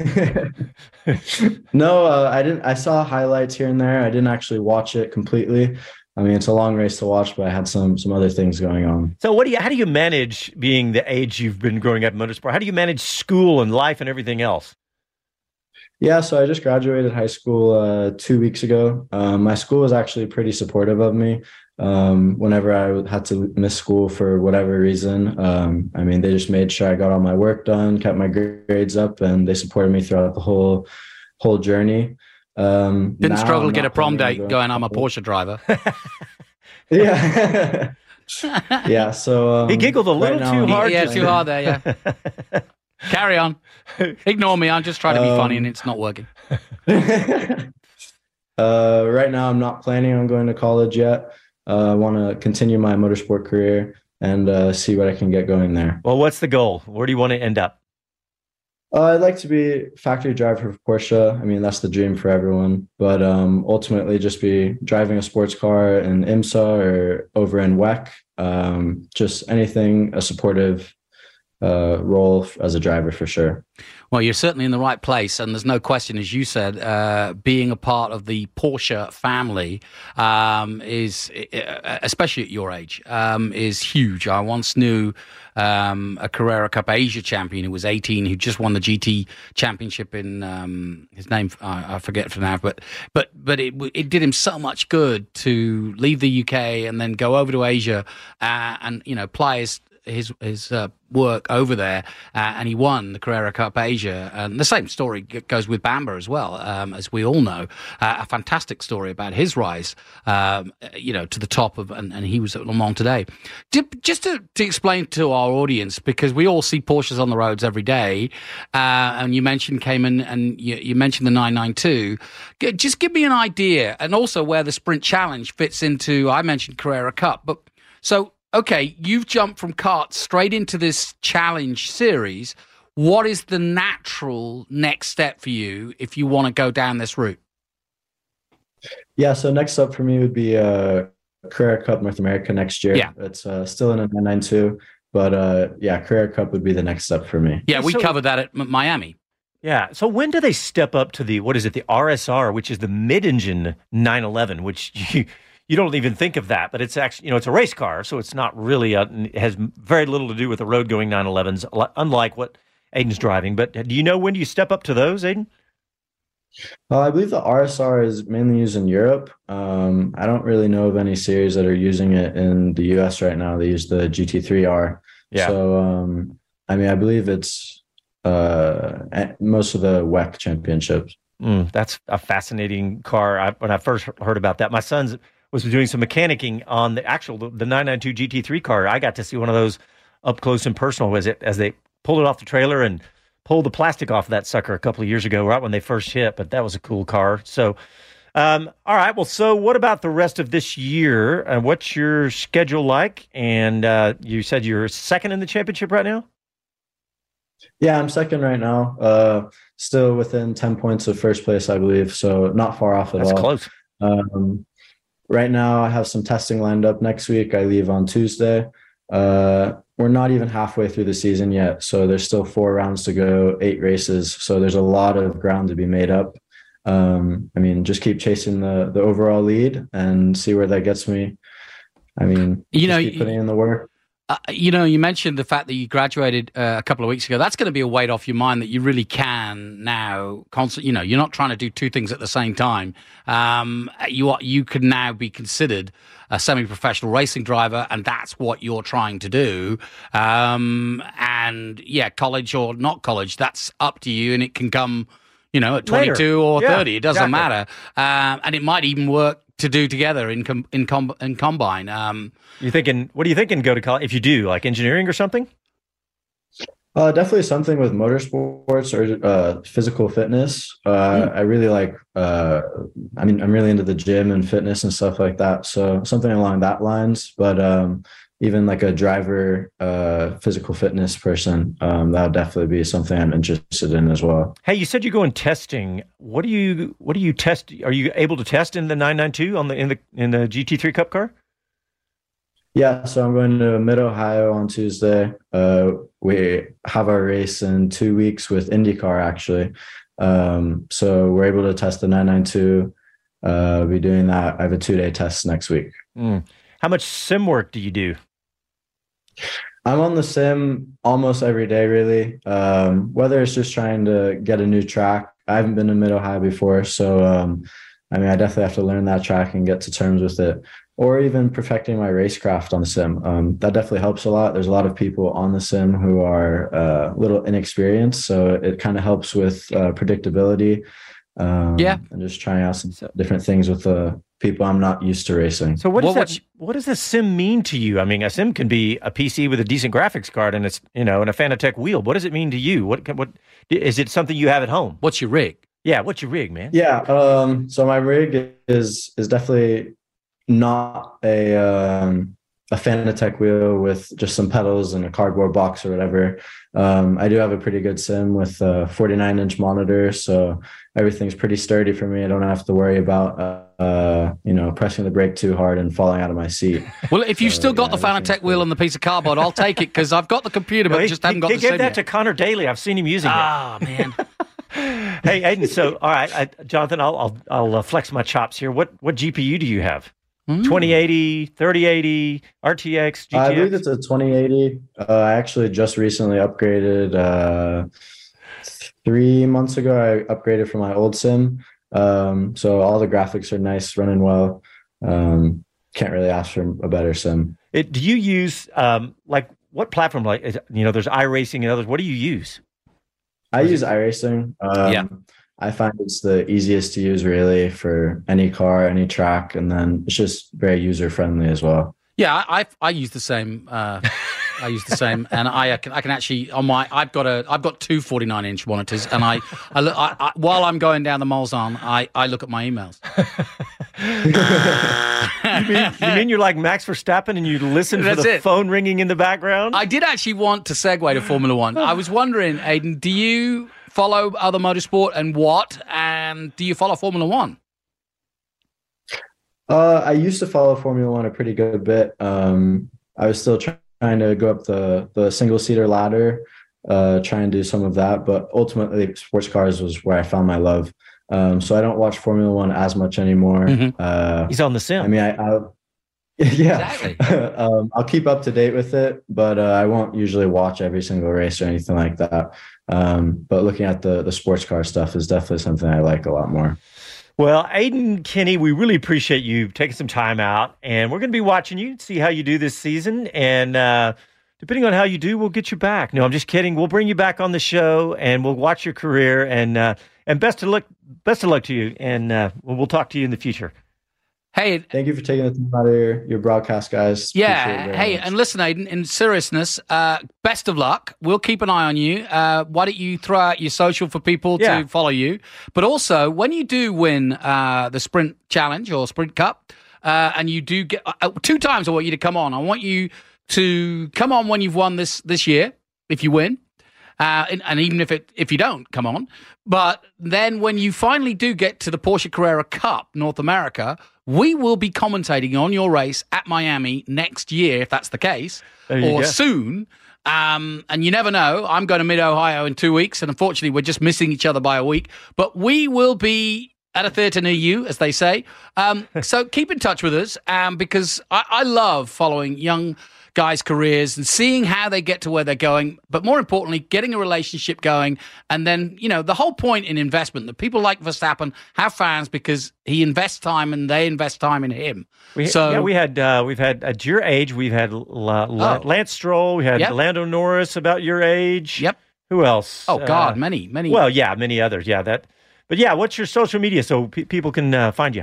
No, uh, I didn't. I saw highlights here and there. I didn't actually watch it completely. I mean, it's a long race to watch, but I had some some other things going on. So what do you, how do you manage, being the age you've been growing up in motorsport, how do you manage school and life and everything else? Yeah, so I just graduated high school uh, two weeks ago. Um, my school was actually pretty supportive of me. Um, whenever I had to miss school for whatever reason, um, I mean, they just made sure I got all my work done, kept my grades up, and they supported me throughout the whole whole journey. Um, Didn't struggle to get a prom date going, going I'm a Porsche driver. yeah. yeah, so... Um, he giggled a little right too now, Yeah, hard. too hard there, yeah. Carry on. Ignore me. I'm just trying to be um, funny and it's not working. uh, right now, I'm not planning on going to college yet. Uh, I want to continue my motorsport career and uh, see what I can get going there. Well, what's the goal? Where do you want to end up? Uh, I'd like to be factory driver for Porsche. I mean, that's the dream for everyone. But um, ultimately, just be driving a sports car in IMSA or over in W E C. Um, just anything, a supportive uh, role as a driver for sure. Well, you're certainly in the right place, and there's no question, as you said, uh, being a part of the Porsche family um, is, especially at your age, um, is huge. I once knew um, a Carrera Cup Asia champion who was eighteen, who just won the G T championship in um, his name. I, I forget for now, but but but it it did him so much good to leave the U K and then go over to Asia uh, and you know apply his his his uh, work over there, uh, and he won the Carrera Cup Asia. And the same story goes with Bamber as well, um, as we all know. Uh, a fantastic story about his rise, um, you know, to the top of, and, and he was at Le Mans today. Just to, to explain to our audience, because we all see Porsches on the roads every day, uh, and you mentioned Cayman, and you, you mentioned the nine ninety-two. Just give me an idea, and also where the Sprint Challenge fits into. I mentioned Carrera Cup, but so. Okay, you've jumped from karts straight into this challenge series. What is the natural next step for you if you want to go down this route? Yeah, so next up for me would be uh, Carrera Cup North America next year. Yeah. It's uh, still in a nine ninety-two, but uh, yeah, Carrera Cup would be the next step for me. Yeah, we So- covered that at M- Miami. Yeah. So when do they step up to the, what is it, the R S R, which is the mid-engine nine eleven, which you you don't even think of that, but it's actually, you know, it's a race car, so it's not really, a, it has very little to do with the road-going nine elevens, unlike what Aiden's driving. But do you know when do you step up to those, Aiden? Uh, I believe the R S R is mainly used in Europe. Um, I don't really know of any series that are using it in the U S right now. They use the G T three R. Yeah. So, um, I mean, I believe it's uh, at most of the W E C championships. Mm, that's a fascinating car. I, when I first heard about that, my son's was doing some mechanicking on the actual the nine ninety-two G T three car. I got to see one of those up close and personal as it as they pulled it off the trailer and pulled the plastic off of that sucker a couple of years ago, right when they first hit. But that was a cool car. So, um, all right. Well, so what about the rest of this year? Uh, what's your schedule like? And uh, you said you're second in the championship right now. Yeah, I'm second right now. Uh, still within ten points of first place, I believe. So not far off at That's all. close. Um, right now, I have some testing lined up next week. I leave on Tuesday. Uh, we're not even halfway through the season yet, so there's still four rounds to go, eight races. So there's a lot of ground to be made up. Um, I mean, just keep chasing the the overall lead and see where that gets me. I mean, you know, keep putting in the work. Uh, you know, you mentioned the fact that you graduated uh, a couple of weeks ago. That's going to be a weight off your mind that you really can now. Constant, you know, you're not trying to do two things at the same time. Um, you are, you can now be considered a semi-professional racing driver, and that's what you're trying to do. Um, and yeah, college or not college, that's up to you, and it can come, you know, at twenty-two Later. or Yeah, thirty. It doesn't exactly. matter, um, and it might even work to do together in com- in com- in combine. Um, You thinking? What are you thinking? Go to college if you do, like engineering or something? Uh, definitely something with motorsports or uh, physical fitness. Uh, Mm. I really like, uh, I mean, I'm really into the gym and fitness and stuff like that. So something along that lines, but um, even like a driver, uh, physical fitness person, um, that would definitely be something I'm interested in as well. Hey, you said you're going testing. What do you what do you test? Are you able to test in the nine ninety-two on the in the in the G T three Cup car? Yeah, so I'm going to Mid Ohio on Tuesday. Uh, we have our race in two weeks with IndyCar, actually. Um, so we're able to test the nine ninety-two. Uh, I'll be doing that. I have a two-day test next week. Mm. How much sim work do you do? I'm on the sim almost every day, really. Um, whether it's just trying to get a new track. I haven't been to Mid Ohio before, so um, I mean, I definitely have to learn that track and get to terms with it. Or even perfecting my racecraft on the sim. Um, that definitely helps a lot. There's a lot of people on the sim who are uh, a little inexperienced, so it kind of helps with uh, predictability. Um, Yeah. and just trying out some different things with the people I'm not used to racing. So what does What that? What does the sim mean to you? I mean, a sim can be a P C with a decent graphics card and it's you know and a Fanatec wheel. What does it mean to you? What what is it? Something you have at home? What's your rig? Yeah, what's your rig, man? Yeah. Um, so my rig is is definitely not a um, a Fanatec wheel with just some pedals and a cardboard box or whatever. Um, I do have a pretty good sim with a forty-nine inch monitor, so everything's pretty sturdy for me. I don't have to worry about uh, uh, you know pressing the brake too hard and falling out of my seat. Well, if you've So, still got yeah, the Fanatec wheel and the piece of cardboard, I'll take it because I've got the computer, but No, he, just haven't got he the gave sim that yet. to Connor Daly. I've seen him using Ah, man. it. Hey, Aiden. So, all right, I, Jonathan, I'll I'll, I'll uh, flex my chops here. What what G P U do you have? Mm. twenty eighty, thirty eighty, R T X, G T X? I believe it's a twenty eighty. Uh, I actually just recently upgraded. Uh, three months ago, I upgraded from my old sim. Um, so all the graphics are nice, running well. Um, can't really ask for a better sim. It, do you use um, like what platform? Like, is, you know, there's iRacing and others. What do you use? I use iRacing. Um, yeah. I find it's the easiest to use really for any car, any track, and then it's just very user friendly as well. Yeah, I I, I use the same. Uh, I use the same, and I, I can I can actually on my I've got a I've got two forty-nine inch monitors, and I I, look, I, I while I'm going down the Mulsanne, I I look at my emails. you, mean, you mean you're like Max Verstappen and you listen That's for the it. phone ringing in the background? I did actually want to segue to Formula One. I was wondering, Aiden, do you follow other motorsport and what? And do you follow Formula One? Uh, I used to follow Formula One a pretty good bit. Um, I was still try- trying to go up the the single seater ladder, uh, try and do some of that. But ultimately, sports cars was where I found my love. Um, so I don't watch Formula One as much anymore. Mm-hmm. Uh, He's on the sim. I mean, I, I yeah, exactly. um, I'll keep up to date with it, but uh, I won't usually watch every single race or anything like that. Um, but looking at the the sports car stuff is definitely something I like a lot more. Well, Aiden Kenny, we really appreciate you taking some time out, and we're going to be watching you, see how you do this season, and uh, depending on how you do, we'll get you back. No, I'm just kidding. We'll bring you back on the show, and we'll watch your career, and uh, and best of luck, best of luck to you, and uh, we'll talk to you in the future. Hey, thank you for taking the time out of your, your broadcast, guys. Yeah. Hey, much. And listen, Aiden, in seriousness, uh, best of luck. We'll keep an eye on you. Uh, why don't you throw out your social for people yeah. to follow you? But also, when you do win uh, the Sprint Challenge or Sprint Cup, uh, and you do get uh, two times, I want you to come on. I want you to come on when you've won this this year, if you win. Uh, and, and even if it if you don't, come on. But then when you finally do get to the Porsche Carrera Cup North America, we will be commentating on your race at Miami next year, if that's the case, or go. soon. Um, and you never know. I'm going to Mid-Ohio in two weeks, and unfortunately, we're just missing each other by a week. But we will be at a theatre near you, as they say. Um, so keep in touch with us, um, because I, I love following young guys' careers and seeing how they get to where they're going, but more importantly, getting a relationship going. And then, you know, the whole point in investment, that people like Verstappen have fans because he invests time and they invest time in him. We, so yeah, we had, uh, we've had, at your age, we've had La, La, Oh. Lance Stroll, we had Yep. Lando Norris about your age. Yep. Who else? Oh, God, Uh, many, many. Well, yeah, many others. Yeah, that. But yeah, what's your social media so pe- people can uh, find you?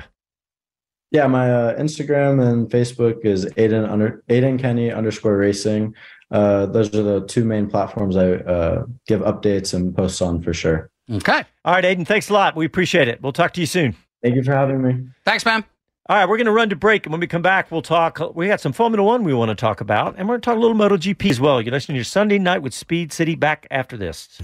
Yeah, my uh, Instagram and Facebook is Aiden under Aiden Kenny underscore racing. Uh, those are the two main platforms I uh, give updates and posts on for sure. Okay. All right, Aiden, thanks a lot. We appreciate it. We'll talk to you soon. Thank you for having me. Thanks, man. All right, we're going to run to break, and when we come back, we'll talk. We got some Formula One we want to talk about, and we're going to talk a little MotoGP as well. You're listening to your Sunday Night with Speed City. Back after this.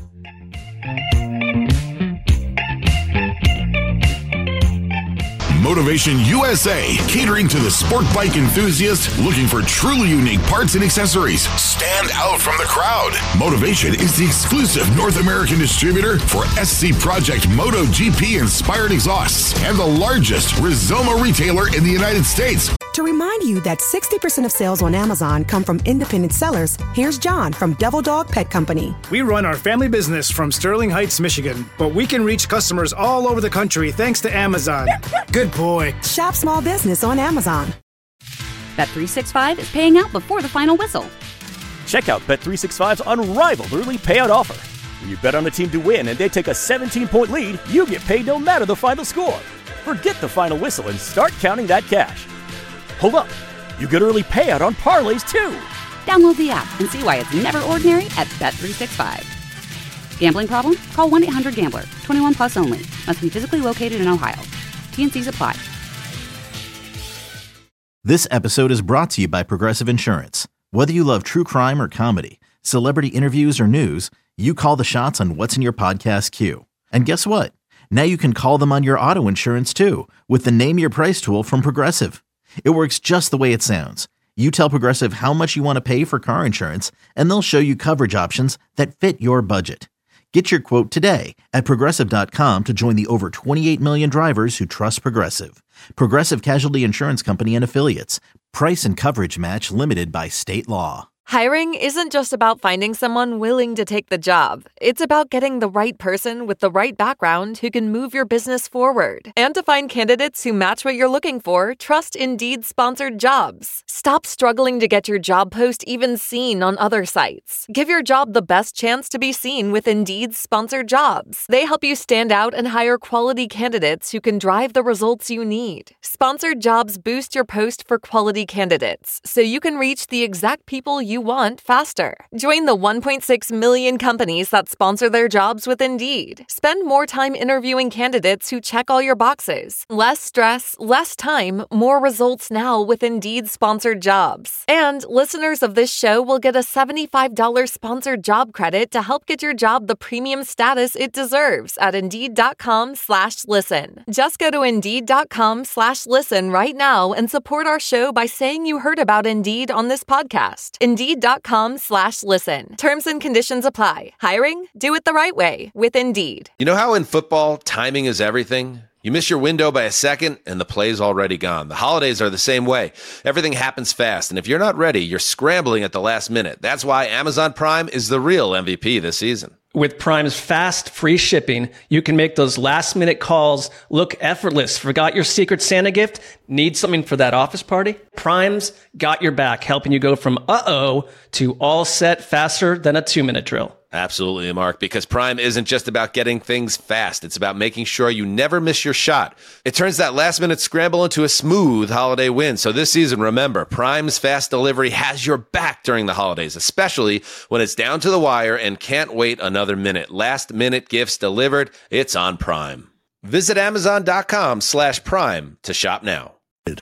Motivation U S A, catering to the sport bike enthusiast looking for truly unique parts and accessories. Stand out from the crowd. Motivation is the exclusive North American distributor for S C Project MotoGP inspired exhausts and the largest Rizoma retailer in the United States. To remind you that sixty percent of sales on Amazon come from independent sellers, here's John from Devil Dog Pet Company. We run our family business from Sterling Heights, Michigan, but we can reach customers all over the country thanks to Amazon. Good boy. Shop small business on Amazon. Bet three sixty-five is paying out before the final whistle. Check out Bet three sixty-five's unrivaled early payout offer. When you bet on a team to win and they take a seventeen-point lead, you get paid no matter the final score. Forget the final whistle and start counting that cash. Hold up. You get early payout on parlays, too. Download the app and see why it's never ordinary at Bet three sixty-five. Gambling problem? Call one eight hundred gambler. twenty-one plus only. Must be physically located in Ohio. T N Cs apply. This episode is brought to you by Progressive Insurance. Whether you love true crime or comedy, celebrity interviews or news, you call the shots on what's in your podcast queue. And guess what? Now you can call them on your auto insurance too with the Name Your Price tool from Progressive. It works just the way it sounds. You tell Progressive how much you want to pay for car insurance, and they'll show you coverage options that fit your budget. Get your quote today at Progressive dot com to join the over twenty-eight million drivers who trust Progressive. Progressive Casualty Insurance Company and Affiliates. Price and coverage match limited by state law. Hiring isn't just about finding someone willing to take the job. It's about getting the right person with the right background who can move your business forward. And to find candidates who match what you're looking for, trust Indeed sponsored jobs. Stop struggling to get your job post even seen on other sites. Give your job the best chance to be seen with Indeed sponsored jobs. They help you stand out and hire quality candidates who can drive the results you need. Sponsored jobs boost your post for quality candidates, so you can reach the exact people you want faster. Join the one point six million companies that sponsor their jobs with Indeed. Spend more time interviewing candidates who check all your boxes. Less stress, less time, more results now with Indeed sponsored jobs. And listeners of this show will get a seventy-five dollars sponsored job credit to help get your job the premium status it deserves at Indeed.com slash listen. Just go to Indeed.com slash listen right now and support our show by saying you heard about Indeed on this podcast. Indeed.com slash listen. Terms and conditions apply. Hiring? Do it the right way with Indeed. You know how in football, timing is everything? You miss your window by a second and the play's already gone. The holidays are the same way. Everything happens fast, and if you're not ready, you're scrambling at the last minute. That's why Amazon Prime is the real M V P this season. With Prime's fast, free shipping, you can make those last-minute calls look effortless. Forgot your Secret Santa gift? Need something for that office party? Prime's got your back, helping you go from uh-oh to all set faster than a two-minute drill. Absolutely, Mark, because Prime isn't just about getting things fast. It's about making sure you never miss your shot. It turns that last-minute scramble into a smooth holiday win. So this season, remember, Prime's fast delivery has your back during the holidays, especially when it's down to the wire and can't wait another minute. Last-minute gifts delivered. It's on Prime. Visit Amazon.com slash Prime to shop now.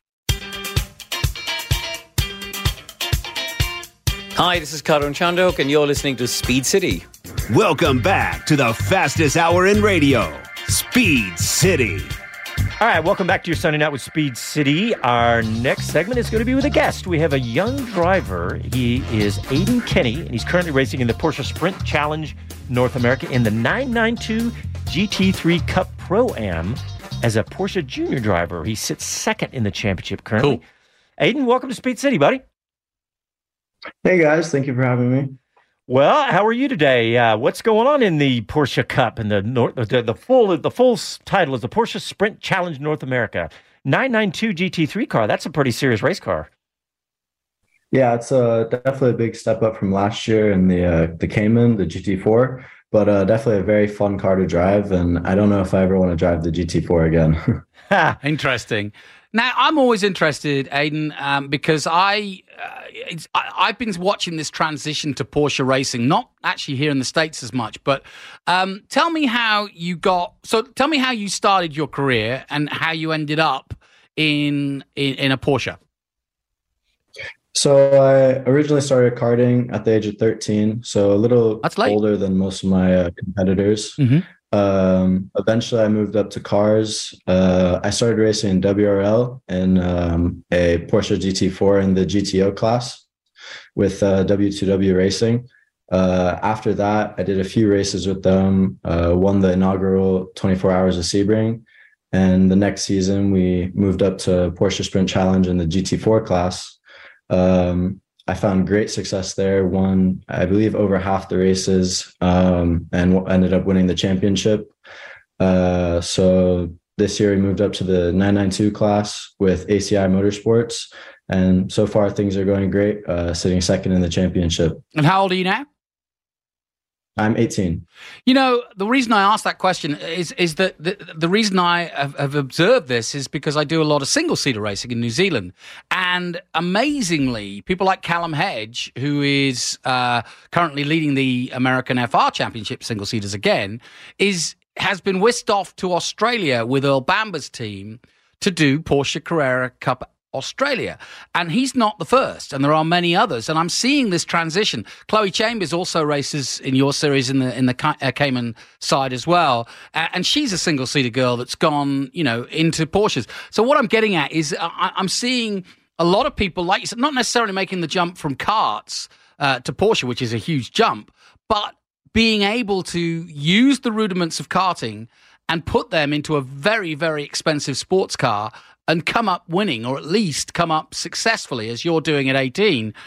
Hi, this is Karun Chandok, and you're listening to Speed City. Welcome back to the fastest hour in radio, Speed City. All right, welcome back to your Sunday Night with Speed City. Our next segment is going to be with a guest. We have a young driver. He is Aiden Kenny, and he's currently racing in the Porsche Sprint Challenge North America in the nine ninety-two G T three Cup Pro-Am as a Porsche junior driver. He sits second in the championship currently. Cool. Aiden, welcome to Speed City, buddy. Hey, guys. Thank you for having me. Well, how are you today? Uh, what's going on in the Porsche Cup and the, North, the the full the full title is the Porsche Sprint Challenge North America nine ninety-two G T three car? That's a pretty serious race car. Yeah, it's uh, definitely a big step up from last year in the uh, the Cayman, the G T four, but uh, definitely a very fun car to drive. And I don't know if I ever want to drive the G T four again. Interesting. Now, I'm always interested, Aiden, um, because I, uh, it's, I, I've been watching this transition to Porsche racing, not actually here in the States as much, but um, tell me how you got, so tell me how you started your career and how you ended up in in, in a Porsche. So I originally started karting at the age of thirteen, so a little older than most of my uh, competitors. Mm-hmm. Um, eventually I moved up to cars. Uh, I started racing in W R L in um, a Porsche G T four in the G T O class with uh, W two W Racing. Uh, after that, I did a few races with them, uh, won the inaugural twenty-four hours of Sebring. And the next season we moved up to Porsche Sprint Challenge in the G T four class. Um, I found great success there, won, I believe, over half the races, um, and w- ended up winning the championship. Uh, so this year we moved up to the nine ninety-two class with A C I Motorsports. And so far things are going great, uh, sitting second in the championship. And how old are you now? I'm eighteen. You know, the reason I asked that question is is that the, the reason I have, have observed this is because I do a lot of single-seater racing in New Zealand. And amazingly, people like Callum Hedge, who is uh, currently leading the American F R Championship single-seaters again, is has been whisked off to Australia with Earl Bamber's team to do Porsche Carrera Cup Australia. And he's not the first, and there are many others. And I'm seeing this transition. Chloe Chambers also races in your series in the in the uh, Cayman side as well. Uh, and she's a single-seater girl that's gone, you know, into Porsches. So what I'm getting at is I, I'm seeing a lot of people, like you said, not necessarily making the jump from karts uh, to Porsche, which is a huge jump, but being able to use the rudiments of karting and put them into a very, very expensive sports car and come up winning, or at least come up successfully, as you're doing at eighteen.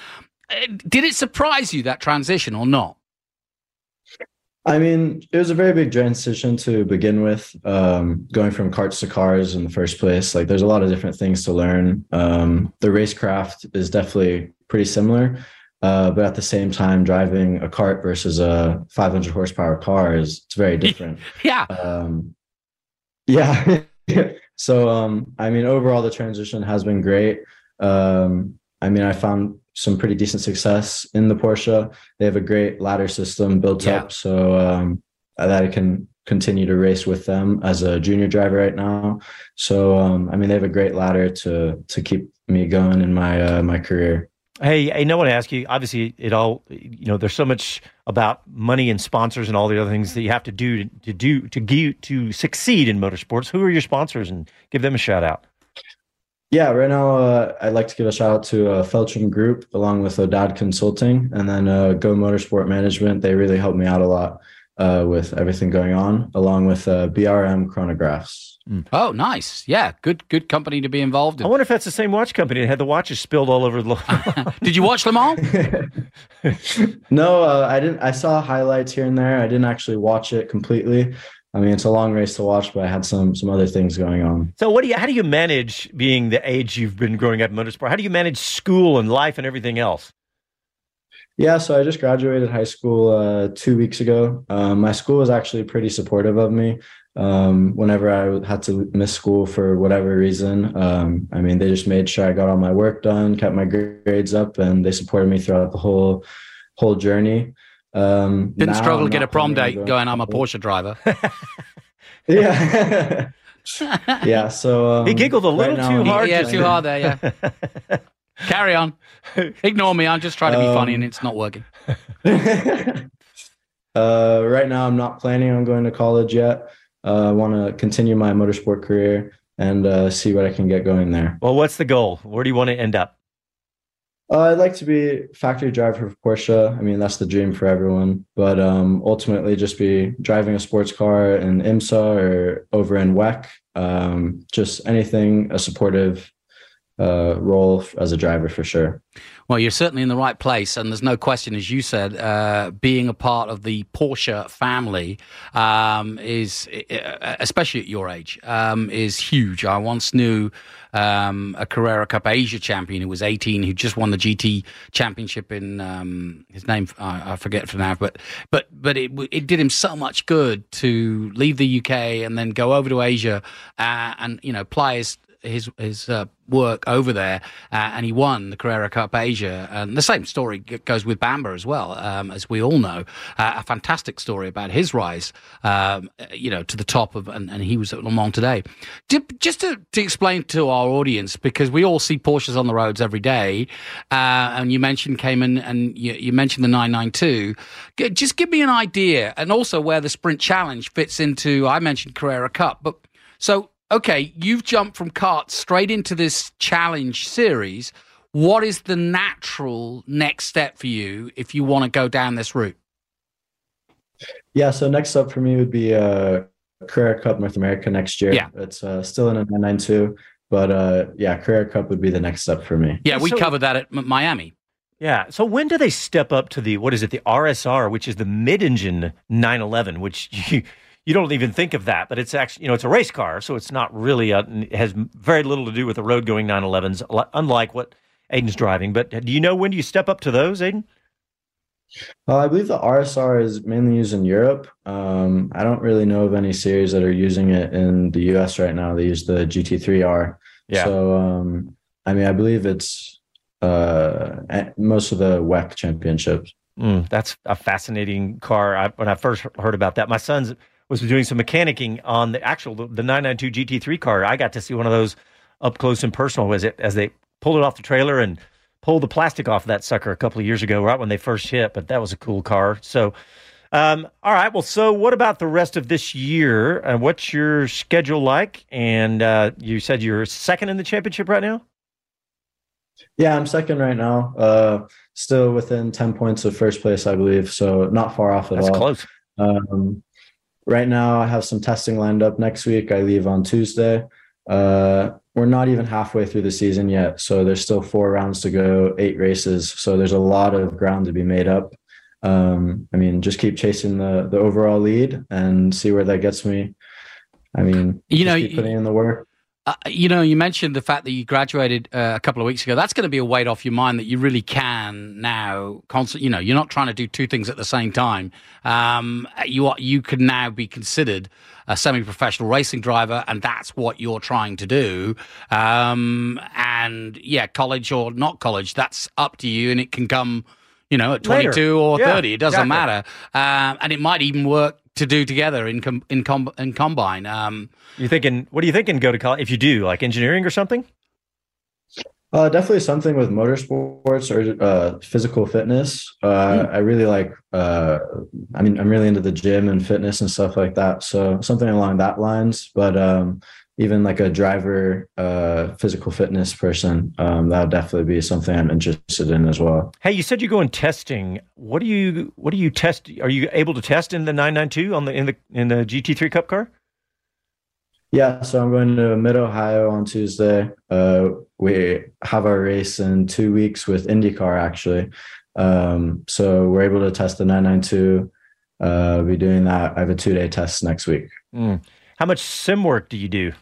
did it surprise you, that transition, or not? I mean, it was a very big transition to begin with, um, going from karts to cars in the first place. Like, there's a lot of different things to learn. Um, the racecraft is definitely pretty similar, uh, but at the same time, driving a kart versus a five hundred horsepower car is it's very different. Yeah. Um, yeah. So, um, I mean, overall, the transition has been great. Um, I mean, I found some pretty decent success in the Porsche. They have a great ladder system built yeah. up, so um, that I can continue to race with them as a junior driver right now. So, um, I mean, they have a great ladder to to keep me going in my uh, my career. Hey, I know what to ask you. Obviously, it all, you know, there's so much about money and sponsors and all the other things that you have to do to, to do to give, to succeed in motorsports. Who are your sponsors, and give them a shout out? Yeah, right now uh, I'd like to give a shout out to uh, Feltram Group along with O'Dad Consulting, and then uh, Go Motorsport Management. They really helped me out a lot uh, with everything going on, along with uh, B R M Chronographs. Mm. Oh, nice. Yeah, good good company to be involved in. I wonder if that's the same watch company that had the watches spilled all over the... Did you watch them all? No, uh, I didn't. I saw highlights here and there. I didn't actually watch it completely. I mean, it's a long race to watch, but I had some some other things going on. So what do you, how do you manage, being the age you've been growing up in motorsport, how do you manage school and life and everything else? Yeah, so I just graduated high school uh, two weeks ago. Um, my school was actually pretty supportive of me. Um, whenever I had to miss school for whatever reason, um, I mean, they just made sure I got all my work done, kept my grades up, and they supported me throughout the whole whole journey. Um, Didn't struggle to get a prom date going, going I'm a Porsche driver. yeah. yeah. So um, he giggled a little right too now, hard. Yeah, too hard there. Yeah. Carry on. Ignore me. I'm just trying to be um, funny and it's not working. uh, right now, I'm not planning on going to college yet. Uh, I want to continue my motorsport career and uh, see what I can get going there. Well, what's the goal? Where do you want to end up? Uh, I'd like to be factory driver for Porsche. I mean, that's the dream for everyone. But um, ultimately, just be driving a sports car in IMSA or over in W E C. Um, just anything, a supportive uh, role as a driver for sure. Well, you're certainly in the right place, and there's no question, as you said, uh, being a part of the Porsche family um, is, especially at your age, um, is huge. I once knew um, a Carrera Cup Asia champion who was eighteen, who just won the G T championship in um, his name I, I forget for now, but but but it it did him so much good to leave the U K and then go over to Asia uh, and you know apply his his his uh, work over there, uh, and he won the Carrera Cup Asia. And the same story goes with Bamber as well, um, as we all know. Uh, a fantastic story about his rise, um, you know, to the top of, and, and he was at Le Mans today. Just to, to explain to our audience, because we all see Porsches on the roads every day, uh, and you mentioned Cayman, and you, you mentioned the nine ninety-two. Just give me an idea, and also where the Sprint Challenge fits into. I mentioned Carrera Cup, but so. Okay, you've jumped from karts straight into this challenge series. What is the natural next step for you if you want to go down this route? Yeah, so next up for me would be uh, Carrera Cup North America next year. Yeah. It's uh, still in a nine ninety-two, but uh, yeah, Carrera Cup would be the next step for me. Yeah, we so, covered that at M- Miami. Yeah, so when do they step up to the, what is it, the R S R, which is the mid-engine nine eleven, which you... You don't even think of that, but it's actually, you know, it's a race car, so it's not really, a, it has very little to do with the road-going nine elevens, unlike what Aiden's driving. But do you know when do you step up to those, Aiden? Well, I believe the R S R is mainly used in Europe. Um, I don't really know of any series that are using it in the U S right now. They use the G T three R. Yeah. So, um, I mean, I believe it's uh, most of the W E C championships. Mm, that's a fascinating car. I, when I first heard about that, my son's was doing some mechanicking on the actual the nine ninety-two G T three car. I got to see one of those up close and personal as it as they pulled it off the trailer and pulled the plastic off of that sucker a couple of years ago, right when they first hit. But that was a cool car. So, um, all right. Well, so what about the rest of this year? And uh, what's your schedule like? And uh, you said you're second in the championship right now. Yeah, I'm second right now. Uh, still within ten points of first place, I believe. So not far off at That's all. That's close. Um, Right now, I have some testing lined up next week. I leave on Tuesday. Uh, we're not even halfway through the season yet. So there's still four rounds to go, eight races. So there's a lot of ground to be made up. Um, I mean, just keep chasing the the overall lead and see where that gets me. I mean, you know, keep putting in the work. Uh, you know, you mentioned the fact that you graduated uh, a couple of weeks ago. That's going to be a weight off your mind that you really can now. Constant, you know, you're not trying to do two things at the same time. Um, you are, you can now be considered a semi-professional racing driver, and that's what you're trying to do. Um, and yeah, college or not college, that's up to you, and it can come, you know, at twenty-two Later. or Yeah, thirty. It doesn't exactly. matter, um, and it might even work to do together in com- in com- in combine. Um, you thinking? What are you thinking? Go to college if you do, like engineering or something? Uh, definitely something with motorsports or uh, physical fitness. Uh, Mm. I really like. Uh, I mean, I'm really into the gym and fitness and stuff like that. So something along that lines. But um, even like a driver, uh, physical fitness person, um, that would definitely be something I'm interested in as well. Hey, you said you're going testing. What do you What do you test? Are you able to test in the nine ninety-two on the in the in the G T three Cup car? Yeah, so I'm going to Mid Ohio on Tuesday. Uh, we have our race in two weeks with IndyCar, actually. Um, so we're able to test the nine ninety-two. Uh, I'll be doing that. I have a two-day test next week. Mm. How much sim work do you do?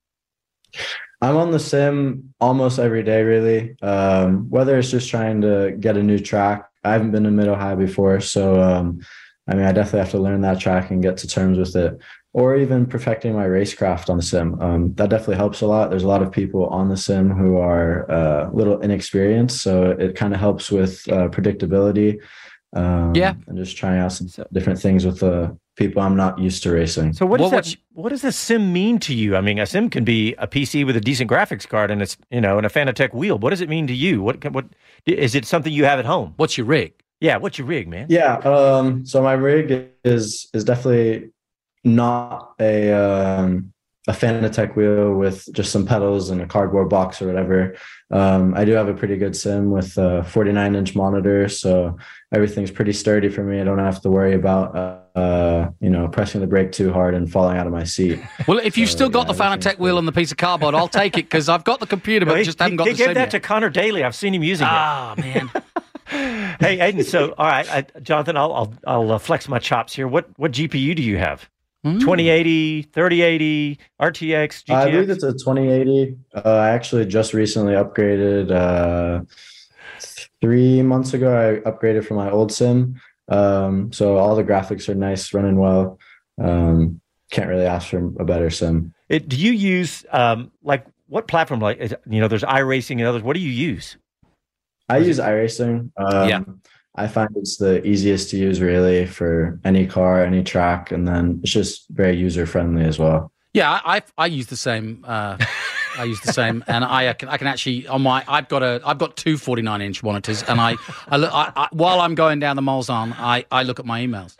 I'm on the sim almost every day, really. Um, whether it's just trying to get a new track. I haven't been to Mid Ohio before, so um, I mean, I definitely have to learn that track and get to terms with it. Or even perfecting my racecraft on the sim. Um, that definitely helps a lot. There's a lot of people on the sim who are uh, a little inexperienced, so it kind of helps with uh, predictability. Um, yeah, and just trying out some different things with the people I'm not used to racing. So what does that, what does a sim mean to you? I mean, a sim can be a P C with a decent graphics card and it's, you know, and a Fanatec wheel. What does it mean to you? What what is it? Something you have at home? What's your rig? Yeah, what's your rig, man? Yeah, um, so my rig is is definitely not a um, a Fanatec wheel with just some pedals and a cardboard box or whatever. Um, I do have a pretty good sim with a forty-nine inch monitor, so everything's pretty sturdy for me. I don't have to worry about uh, you know, pressing the brake too hard and falling out of my seat. Well, if you've So, still got yeah, the Fanatec wheel and the piece of cardboard, I'll take it because I've got the computer, but No, he, just haven't he, got he the gave sim that yet. to Connor Daly. I've seen him using Ah, it. man. Hey, Aiden. So, all right, I, Jonathan, I'll I'll, I'll uh, flex my chops here. What what G P U do you have? Mm. twenty eighty, thirty eighty, R T X, G T X? I believe it's a twenty eighty. Uh, I actually just recently upgraded. Uh, three months ago, I upgraded from my old sim. Um, so all the graphics are nice, running well. Um, can't really ask for a better sim. It, do you use um, like what platform? Like is, you know, there's iRacing and others. What do you use? I use iRacing. Um, Yeah. I find it's the easiest to use really for any car, any track, and then it's just very user friendly as well. Yeah, I I, I use the same. Uh, I use the same, and I, I can I can actually on my I've got a I've got two forty-nine inch monitors, and I I, look, I, I while I'm going down the Mulsanne, I I look at my emails.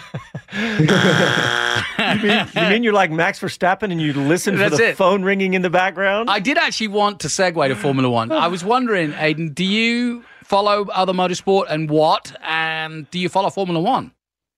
you, mean, you mean you're like Max Verstappen and you listen for That's the it. phone ringing in the background? I did actually want to segue to Formula One. I was wondering, Aiden, do you follow other motorsport and what? And do you follow Formula One?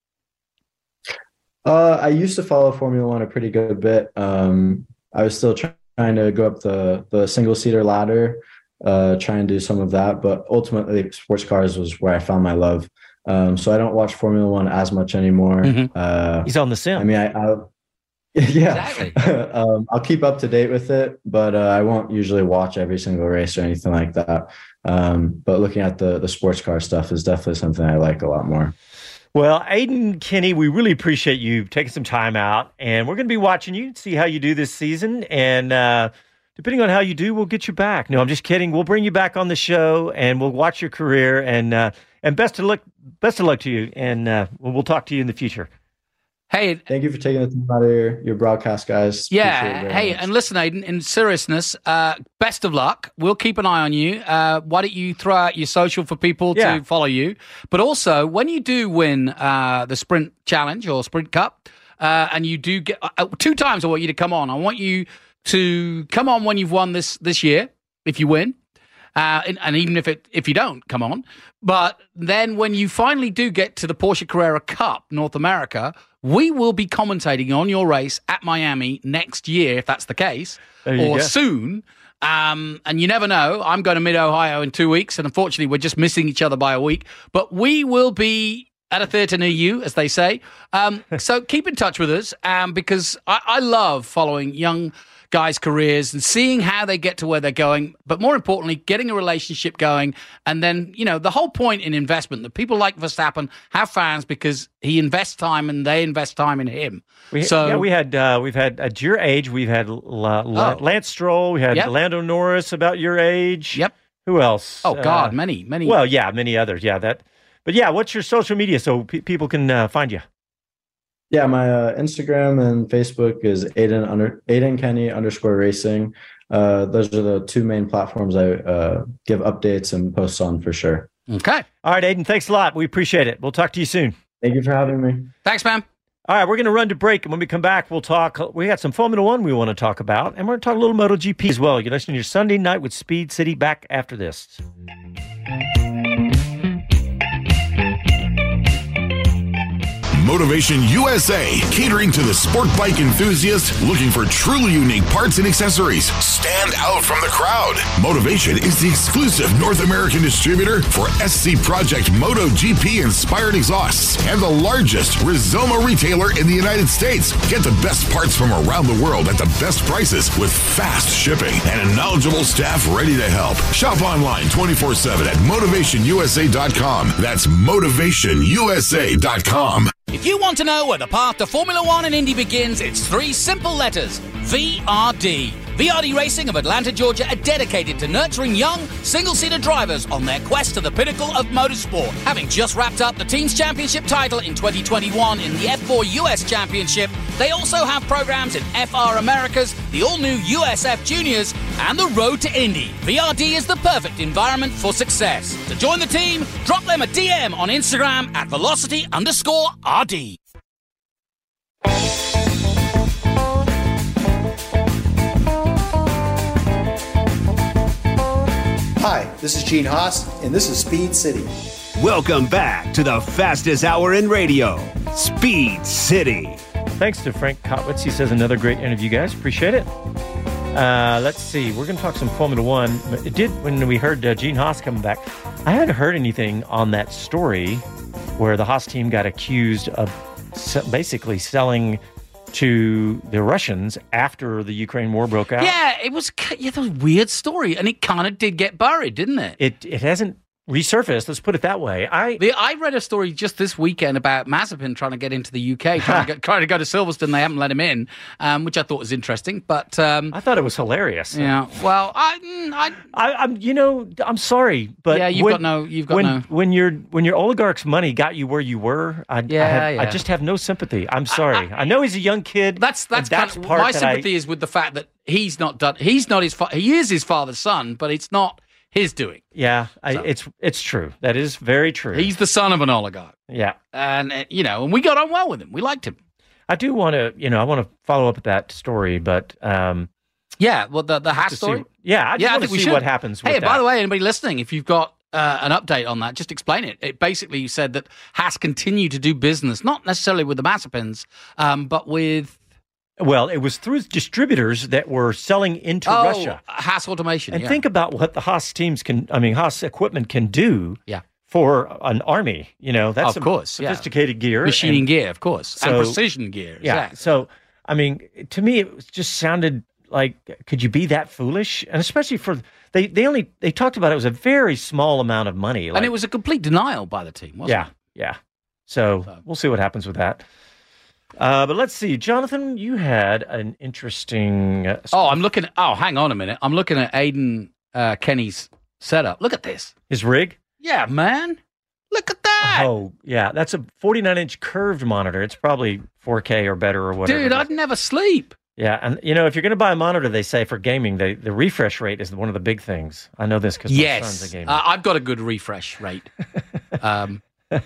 Uh, I used to follow Formula One a pretty good bit. Um, I was still try- trying to go up the the single seater ladder, uh, try and do some of that. But ultimately, sports cars was where I found my love. Um, so I don't watch Formula One as much anymore. Mhm. Uh, He's on the sim. I mean, I, I yeah, Exactly. um, I'll keep up to date with it, but uh, I won't usually watch every single race or anything like that. Um, but looking at the the sports car stuff is definitely something I like a lot more. Well, Aiden Kenny, we really appreciate you taking some time out, and we're going to be watching you, see how you do this season, and uh, depending on how you do, we'll get you back. No, I'm just kidding. We'll bring you back on the show, and we'll watch your career, and uh, and best of luck, best of luck to you, and uh, we'll we'll talk to you in the future. Hey, Thank you for taking the time out of your, your broadcast, guys. Appreciate it yeah. very Hey, much. and listen, Aiden, in seriousness, uh, best of luck. We'll keep an eye on you. Uh, why don't you throw out your social for people Yeah. to follow you? But also, when you do win uh, the Sprint Challenge or Sprint Cup, uh, and you do get uh, two times, I want you to come on. I want you to come on when you've won this this year, if you win. Uh, and, and even if it if you don't, come on. But then when you finally do get to the Porsche Carrera Cup North America, we will be commentating on your race at Miami next year, if that's the case, or go. soon. Um, and you never know. I'm going to Mid-Ohio in two weeks, and unfortunately, we're just missing each other by a week. But we will be at a theatre near you, as they say. Um, so keep in touch with us, um, because I, I love following young guys' careers and seeing how they get to where they're going, but more importantly, getting a relationship going. And then, you know, the whole point in investment, that people like Verstappen have fans because he invests time and they invest time in him. We, so yeah, we had, uh, we've had, at your age, we've had La, La, Oh. Lance Stroll, we had Yep. Lando Norris about your age. Yep. Who else? Oh, God, Uh, many, many. Well, yeah, many others. Yeah, that. But yeah, what's your social media so pe- people can uh, find you? Yeah, my uh, Instagram and Facebook is Aiden under Aiden Kenny underscore racing. Uh, those are the two main platforms I uh, give updates and posts on for sure. Okay. All right, Aiden, thanks a lot. We appreciate it. We'll talk to you soon. Thank you for having me. Thanks, man. All right, we're going to run to break, and when we come back, we'll talk. We got some Formula One we want to talk about, and we're going to talk a little MotoGP as well. You're listening to your Sunday Night with Speed City. Back after this. Motivation U S A, catering to the sport bike enthusiast looking for truly unique parts and accessories. Stand out from the crowd. Motivation is the exclusive North American distributor for S C Project MotoGP inspired exhausts and the largest Rizoma retailer in the United States. Get the best parts from around the world at the best prices with fast shipping and a knowledgeable staff ready to help. Shop online twenty-four seven at motivation u s a dot com. That's motivation u s a dot com. If you want to know where the path to Formula One and Indy begins, it's three simple letters: V R D. V R D Racing of Atlanta, Georgia are dedicated to nurturing young, single-seater drivers on their quest to the pinnacle of motorsport. Having just wrapped up the Teams Championship title in twenty twenty-one in the F four U S Championship, they also have programs in F R Americas, the all-new U S F Juniors, and the Road to Indy. V R D is the perfect environment for success. To join the team, drop them a D M on Instagram at velocity underscore RD. Hi, this is Gene Haas, and this is Speed City. Welcome back to the fastest hour in radio, Speed City. Thanks to Frank Kotwitz. He says another great interview, guys. Appreciate it. Uh, let's see. We're going to talk some Formula One. It did when we heard uh, Gene Haas coming back. I hadn't heard anything on that story where the Haas team got accused of se- basically selling to the Russians after the Ukraine war broke out. Yeah, it was, yeah, that was a weird story, and it kind of did get buried, didn't it? It it hasn't resurfaced. Let's put it that way. I the, I read a story just this weekend about Mazepin trying to get into the U K, trying, to, get, trying to go to Silverstone. They haven't let him in, um, which I thought was interesting. But um, I thought it was hilarious. Yeah. Well, I, I, I, I'm, you know, I'm sorry, but yeah, you've when, got no, you've got when, no. when your when your oligarch's money got you where you were, I, Yeah, I, have, yeah. I just have no sympathy. I'm sorry. I, I know he's a young kid. That's that's, and that's kind of, part my that sympathy I, is with the fact that he's not done. He's not his. Fa- he is his father's son, but it's not his doing. Yeah, I, So. it's it's true. That is very true. He's the son of an oligarch. Yeah. And, uh, you know, and we got on well with him. We liked him. I do want to, you know, I want to follow up with that story, but um, Yeah, well, the, the Haas to see- story. yeah, I just yeah, I want think to we see should. what happens with Hey, that. by the way, anybody listening, if you've got uh, an update on that, just explain it. It basically said that Haas continued to do business, not necessarily with the Mazepins, um, but with Well, it was through distributors that were selling into oh, Russia. Haas Automation. And yeah. think about what the Haas teams can, I mean, Haas equipment can do Yeah. for an army. You know, that's Of some course, yeah. sophisticated gear. machining and- gear, of course, and So- precision gear. Yeah. exactly. So, I mean, to me, it was- just sounded like, could you be that foolish? And especially for, they, they only, they talked about it was a very small amount of money. Like, and it was a complete denial by the team, wasn't yeah, it? yeah. So, we'll see what happens with that. Uh, but let's see, Jonathan, you had an interesting. Uh, Oh, I'm looking at, oh, hang on a minute. I'm looking at Aiden uh, Kenny's setup. Look at this. his rig. Yeah, man. Look at that. Oh, yeah, that's a forty-nine inch curved monitor. It's probably four K or better or whatever. Dude, it is. I'd never sleep. Yeah, and you know, if you're going to buy a monitor, they say for gaming, they, the refresh rate is one of the big things. I know this because my son's a Yes. gamer. Uh, I've got a good refresh rate. Um,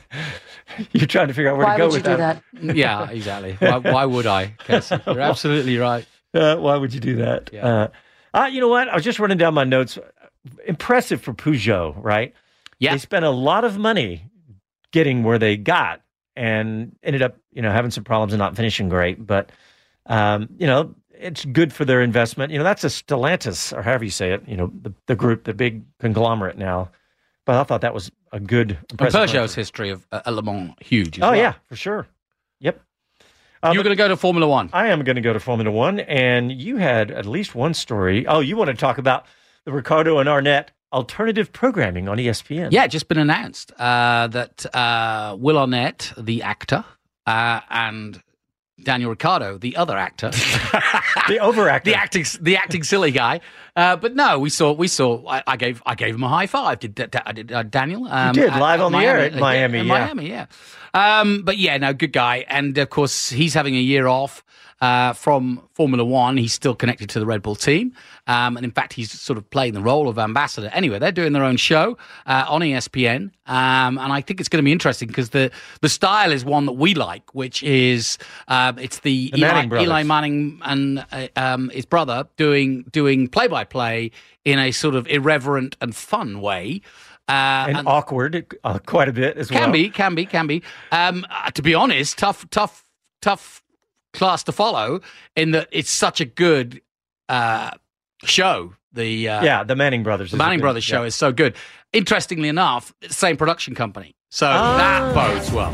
You're trying to figure out where Why to go would you with do that. that? yeah, exactly. Why, why would I, Cassie? You're absolutely right. Uh, why would you do that? Yeah. Uh, uh, you know what? I was just running down my notes. Impressive for Peugeot, right? Yeah. They spent a lot of money getting where they got and ended up you know, having some problems and not finishing great. But, um, you know, it's good for their investment. You know, that's a Stellantis, or however you say it, you know, the, the group, the big conglomerate now. But I thought that was a good, impressive. And Peugeot's history of uh, Le Mans, huge as Oh, well. yeah, for sure. Yep. Um, You're going to go to Formula One. I am going to go to Formula One, and you had at least one story. Oh, you want to talk about the Ricardo and Arnett alternative programming on E S P N. Yeah, just been announced uh, that uh, Will Arnett, the actor, uh, and Daniel Ricciardo, the other actor, the overactor, the acting, the acting silly guy. Uh, but no, we saw, we saw. I, I gave, I gave him a high five. Did, did uh, Daniel? Um, you did live at, on at the Miami, air at Miami, uh, yeah, Miami, yeah. Um, but yeah, no, good guy, and of course he's having a year off uh, from Formula One. He's still connected to the Red Bull team, um, and in fact, he's sort of playing the role of ambassador. Anyway, they're doing their own show uh, on E S P N, um, and I think it's going to be interesting because the the style is one that we like, which is uh, it's the, the Manning Eli, brothers. Eli Manning and uh, um, his brother doing doing play by play in a sort of irreverent and fun way. Uh, and, and awkward uh, quite a bit as can well. Can be, can be, can be. Um, uh, to be honest, tough, tough, tough class to follow in that it's such a good uh, show. The uh, yeah, the Manning Brothers. The Manning good, Brothers show yeah. is so good. Interestingly enough, it's the same production company, so ah. that bodes well.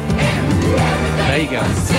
There you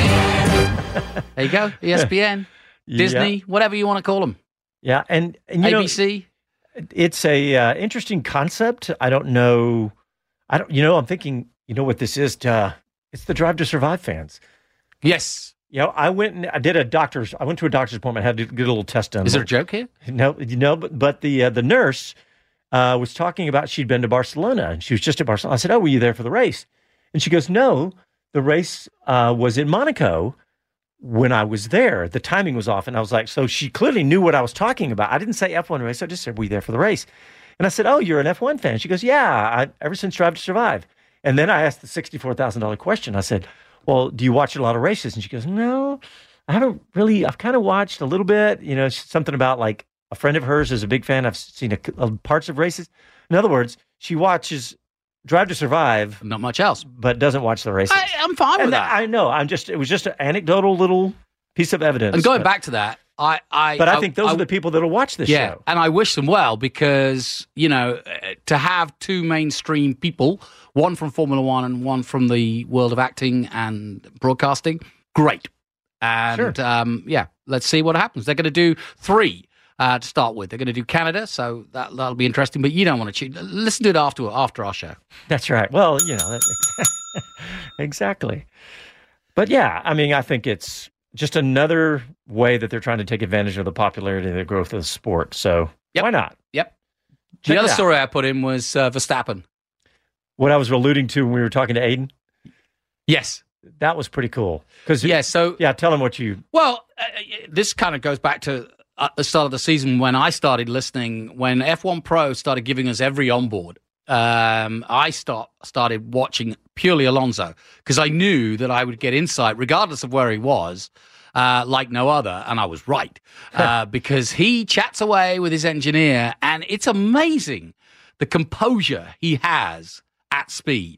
go. There you go. E S P N, Disney, yeah. whatever you want to call them. Yeah, and, and you A B C. Know, it's a uh, interesting concept. I don't know. I don't. You know, I'm thinking. You know what this is? To, it's the Drive to Survive fans. Yes. You know, I went and I did a doctor's. I went to a doctor's appointment. Had to get a little test done. Is there a joke here? No, you know, but but the uh, the nurse uh, was talking about she'd been to Barcelona and she was just at Barcelona. I said, "Oh, were you there for the race?" And she goes, "No, the race uh, was in Monaco." When I was there, the timing was off. And I was like, so she clearly knew what I was talking about. I didn't say F one race. I just said, were you there for the race? And I said, oh, you're an F one fan. She goes, yeah, I, ever since Drive to Survive. And then I asked the sixty-four thousand dollars question. I said, well, do you watch a lot of races? And she goes, no, I haven't really. I've kind of watched a little bit, you know, something about like a friend of hers is a big fan. I've seen a, a, parts of races. In other words, she watches Drive to Survive, not much else, but doesn't watch the races. I, I'm fine with and that. I know. I'm just. It was just an anecdotal little piece of evidence. And going but, back to that, I, I. But I, I think those I, are the people that will watch this yeah, show. And I wish them well because you know to have two mainstream people, one from Formula One and one from the world of acting and broadcasting, great. And sure. um, yeah, let's see what happens. They're going to do three. Uh, to start with, they're going to do Canada, so that that'll be interesting. But you don't want to choose. Listen to it after after our show. That's right. Well, you know, exactly. But yeah, I mean, I think it's just another way that they're trying to take advantage of the popularity and the growth of the sport. So yep. why not? Yep. Check the other out. story I put in was uh, Verstappen. What I was alluding to when we were talking to Aiden. Yes. That was pretty cool. Because yeah, so yeah, tell him what you. Well, uh, this kind of goes back to. At the start of the season, when I started listening, when F one Pro started giving us every onboard, um, I start, started watching purely Alonso because I knew that I would get insight, regardless of where he was, uh, like no other. And I was right uh, because he chats away with his engineer, and it's amazing the composure he has at speed.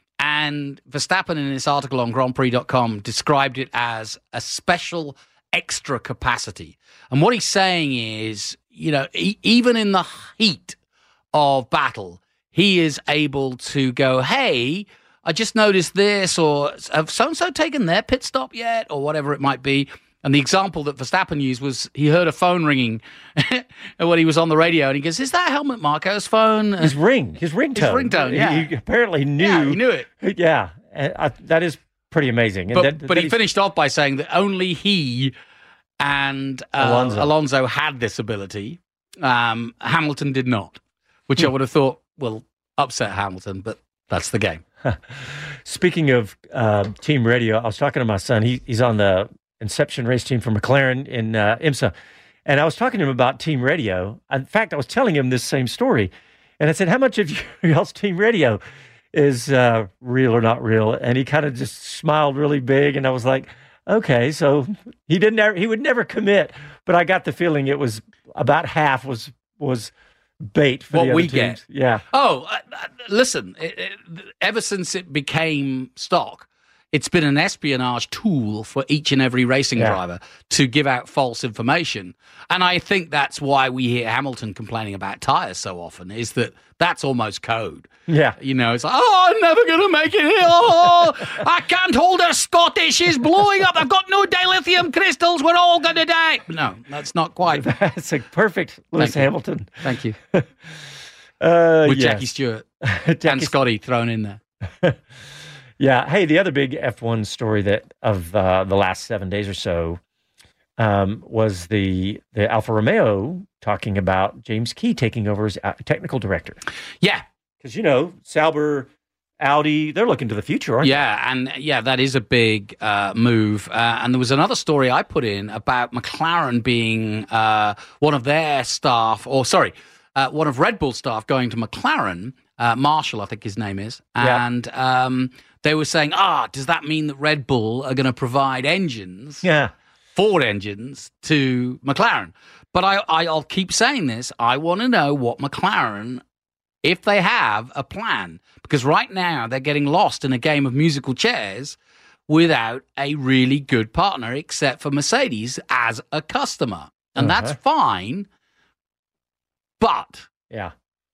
And Verstappen, in this article on Grand Prix dot com, described it as a special extra capacity. And what he's saying is, you know, he, even in the heat of battle, he is able to go, hey, I just noticed this, or have so-and-so taken their pit stop yet, or whatever it might be. And the example that Verstappen used was he heard a phone ringing when he was on the radio, and he goes, is that Helmut Marko's phone? His ring, his ringtone. His ringtone, yeah. He, he apparently knew. Yeah, he knew it. Yeah, I, that is pretty amazing. And but that, but that he he's... finished off by saying that only he and uh, Alonso. Alonso had this ability. Um, Hamilton did not, which Hmm. I would have thought will upset Hamilton, but that's the game. Speaking of uh, team radio, I was talking to my son. He, he's on the Inception race team for McLaren in uh, IMSA. And I was talking to him about team radio. In fact, I was telling him this same story. And I said, how much of y'all's team radio is uh, real or not real? And he kind of just smiled really big. And I was like, okay, so he didn't ever, he would never commit. But I got the feeling it was about half was was bait for What the other we teams. get. Yeah. Oh, uh, uh, listen, it, it, ever since it became stock, it's been an espionage tool for each and every racing Yeah. driver to give out false information. And I think that's why we hear Hamilton complaining about tyres so often, is that that's almost code. Yeah. You know, it's like, oh, I'm never going to make it here. Oh, I can't hold a Scottish. It's blowing up. I've got no dilithium crystals. We're all going to die. No, that's not quite. That's a perfect Lewis Thank you. Hamilton. Thank you. Uh, With yes. Jackie Stewart and Scotty thrown in there. Yeah. Hey, the other big F one story that of uh, the last seven days or so um, was the the Alfa Romeo talking about James Key taking over as uh, technical director. Yeah. Because, you know, Sauber, Audi, they're looking to the future, aren't Yeah, and yeah, that is a big uh, move. Uh, and there was another story I put in about McLaren being uh, one of their staff, or sorry, uh, one of Red Bull staff going to McLaren. Uh, Marshall, I think his name is, Yeah. and um, they were saying, "Ah, does that mean that Red Bull are going to provide engines, Yeah. Ford engines, to McLaren?" But I, I, I'll keep saying this. I want to know what McLaren, if they have a plan, because right now they're getting lost in a game of musical chairs without a really good partner, except for Mercedes as a customer, and Uh-huh. that's fine. But Yeah.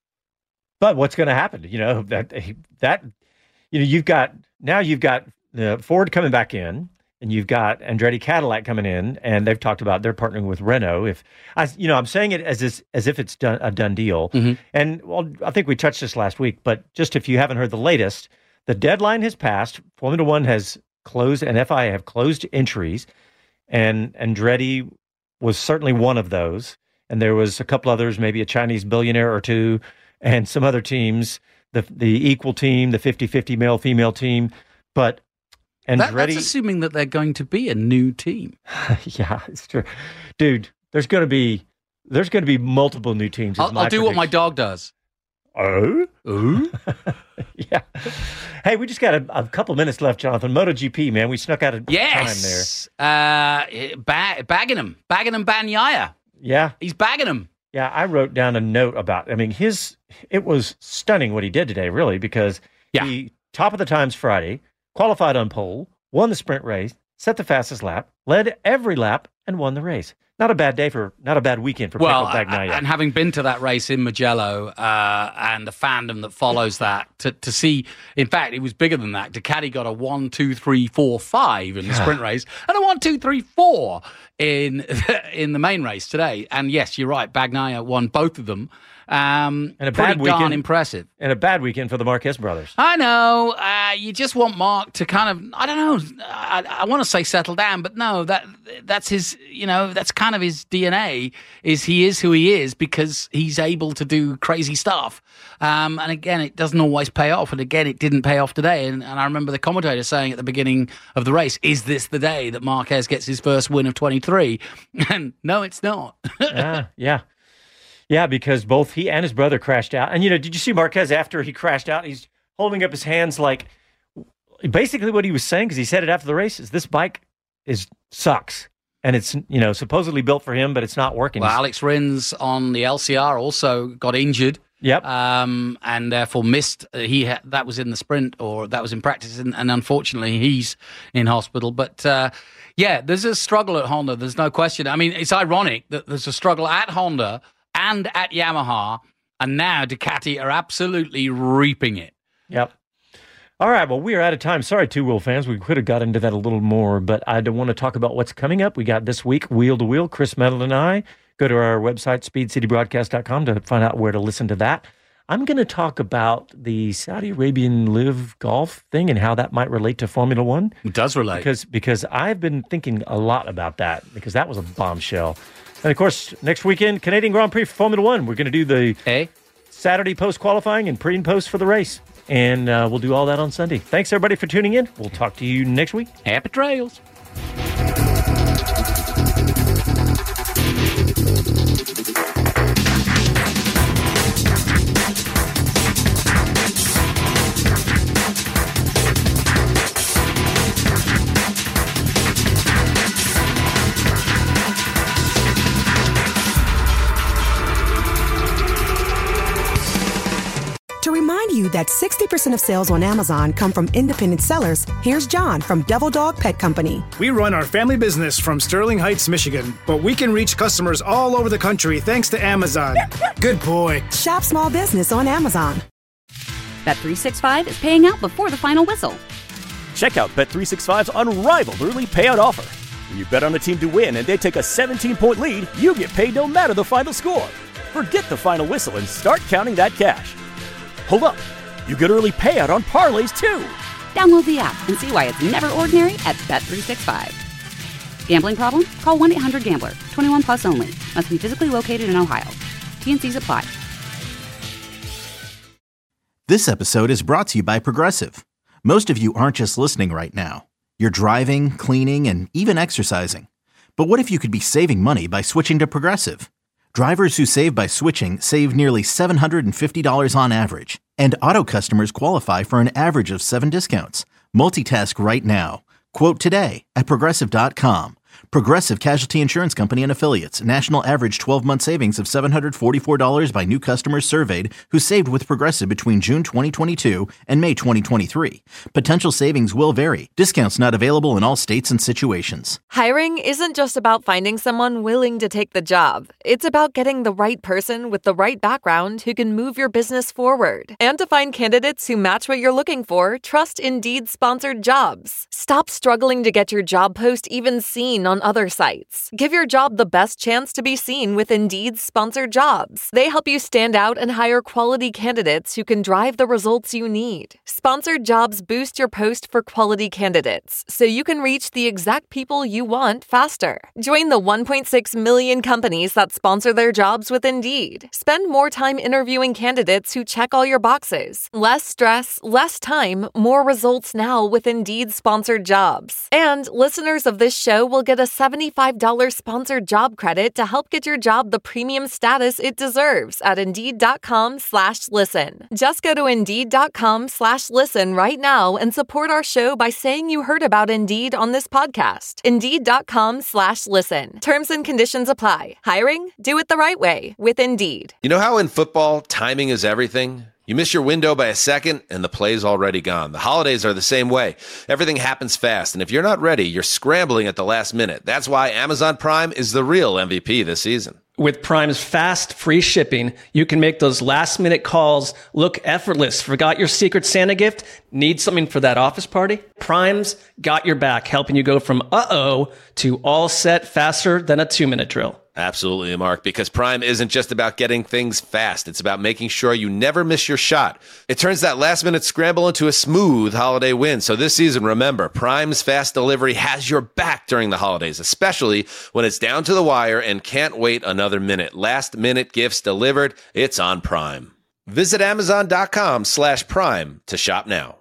But what's going to happen? You know, that, that, you know, you've got, now you've got uh, Ford coming back in, and you've got Andretti Cadillac coming in, and they've talked about they're partnering with Renault. If I, you know, I'm saying it as this, as if it's done, a done deal. Mhm. And well, I think we touched this last week, but just if you haven't heard the latest, the deadline has passed. Formula One has closed, and F I A have closed entries, and Andretti was certainly one of those. And there was a couple others, maybe a Chinese billionaire or two, and some other teams, the the equal team, the fifty-fifty male-female team. But that, Andretti, that's assuming that they're going to be a new team. yeah, it's true, dude. There's going to be there's going to be multiple new teams. is I'll, my I'll do what my prediction. dog does. Oh, Ooh. yeah. Hey, we just got a, a couple minutes left, Jonathan. MotoGP, man, we snuck out of time there. Yes. Uh, ba- bagging him. Bagging him Bagnaia. Yeah, He's bagging him. yeah. I wrote down a note about. I mean, his it was stunning what he did today, really, because Yeah. he top of the times Friday, qualified on pole, won the sprint race, set the fastest lap, led every lap, and won the race. Not a bad day for, not a bad weekend for Well, Pecco Bagnaia. and having been to that race in Mugello uh, and the fandom that follows that, to, to see, in fact, it was bigger than that. Ducati got a one, two, three, four, five in the sprint race, and a one, two, three, four in in the main race today. And yes, you're right, Bagnaia won both of them. Um, And a pretty bad weekend. darn impressive. and a bad weekend for the Marquez brothers. I know. Uh, you just want Mark to kind of, I don't know, I, I want to say settle down, but no, that that's his, you know, that's kind of his D N A, is he is who he is because he's able to do crazy stuff. Um, and again, it doesn't always pay off. And again, it didn't pay off today. And, and I remember the commentator saying at the beginning of the race, is this the day that Marquez gets his first win of twenty-three? And no, it's not. ah, yeah. Yeah, because both he and his brother crashed out. And, you know, did you see Marquez after he crashed out? He's holding up his hands like, basically what he was saying, because he said it after the race, is this bike is sucks. And it's, you know, supposedly built for him, but it's not working. Well, He's- Alex Rins on the L C R also got injured. Yep. Um, and therefore missed. Uh, he ha- that was in the sprint, or that was in practice, and, and unfortunately he's in hospital. But uh, yeah, there's a struggle at Honda. There's no question. I mean, it's ironic that there's a struggle at Honda and at Yamaha, and now Ducati are absolutely reaping it. Yep. All right, well, we are out of time. Sorry, two-wheel fans. We could have got into that a little more, but I don't want to talk about what's coming up. We got this week, Wheel to Wheel. Chris Metal and I go to our website, speed city broadcast dot com, to find out where to listen to that. I'm going to talk about the Saudi Arabian Live Golf thing and how that might relate to Formula One. It does relate. Because, because I've been thinking a lot about that, because that was a bombshell. And, of course, next weekend, Canadian Grand Prix for Formula One. We're going to do the hey? Saturday post-qualifying and pre and post for the race. And uh, we'll do all that on Sunday. Thanks, everybody, for tuning in. We'll talk to you next week. Happy trails. To remind you you that sixty percent of sales on Amazon come from independent sellers, here's John from Devil Dog Pet Company. We run our family business from Sterling Heights, Michigan, but we can reach customers all over the country thanks to Amazon. Good boy. Shop small business on Amazon. Bet three sixty-five is paying out before the final whistle. Check out Bet three sixty-five's unrivaled early payout offer. When you bet on a team to win and they take a seventeen-point lead, you get paid no matter the final score. Forget the final whistle and start counting that cash. Hold up. You get early payout on parlays, too. Download the app and see why it's never ordinary at Bet three sixty-five. Gambling problem? Call one eight hundred gambler. twenty-one plus only. Must be physically located in Ohio. T and C's apply. This episode is brought to you by Progressive. Most of you aren't just listening right now. You're driving, cleaning, and even exercising. But what if you could be saving money by switching to Progressive? Drivers who save by switching save nearly seven hundred fifty dollars on average. And auto customers qualify for an average of seven discounts. Multitask right now. Quote today at Progressive dot com. Progressive Casualty Insurance Company and Affiliates. National average twelve-month savings of seven hundred forty-four dollars by new customers surveyed who saved with Progressive between June twenty twenty-two and May twenty twenty-three. Potential savings will vary. Discounts not available in all states and situations. Hiring isn't just about finding someone willing to take the job. It's about getting the right person with the right background who can move your business forward. And to find candidates who match what you're looking for, trust Indeed-sponsored jobs. Stop struggling to get your job post even seen on other sites. Give your job the best chance to be seen with Indeed's sponsored jobs. They help you stand out and hire quality candidates who can drive the results you need. Sponsored jobs boost your post for quality candidates, so you can reach the exact people you want faster. Join the one point six million companies that sponsor their jobs with Indeed. Spend more time interviewing candidates who check all your boxes. Less stress, less time, more results now with Indeed sponsored jobs. And listeners of this show will get a seventy-five dollars sponsored job credit to help get your job the premium status it deserves at Indeed.com slash listen. Just go to Indeed.com slash listen right now and support our show by saying you heard about Indeed on this podcast. Indeed.com slash listen. Terms and conditions apply. Hiring? Do it the right way with Indeed. You know how in football, timing is everything? You miss your window by a second, and the play's already gone. The holidays are the same way. Everything happens fast, and if you're not ready, you're scrambling at the last minute. That's why Amazon Prime is the real M V P this season. With Prime's fast, free shipping, you can make those last-minute calls look effortless. Forgot your secret Santa gift? Need something for that office party? Prime's got your back, helping you go from uh-oh to all set faster than a two-minute drill. Absolutely, Mark, because Prime isn't just about getting things fast. It's about making sure you never miss your shot. It turns that last-minute scramble into a smooth holiday win. So this season, remember, Prime's fast delivery has your back during the holidays, especially when it's down to the wire and can't wait another minute. Last-minute gifts delivered, it's on Prime. Visit Amazon.com slash Prime to shop now.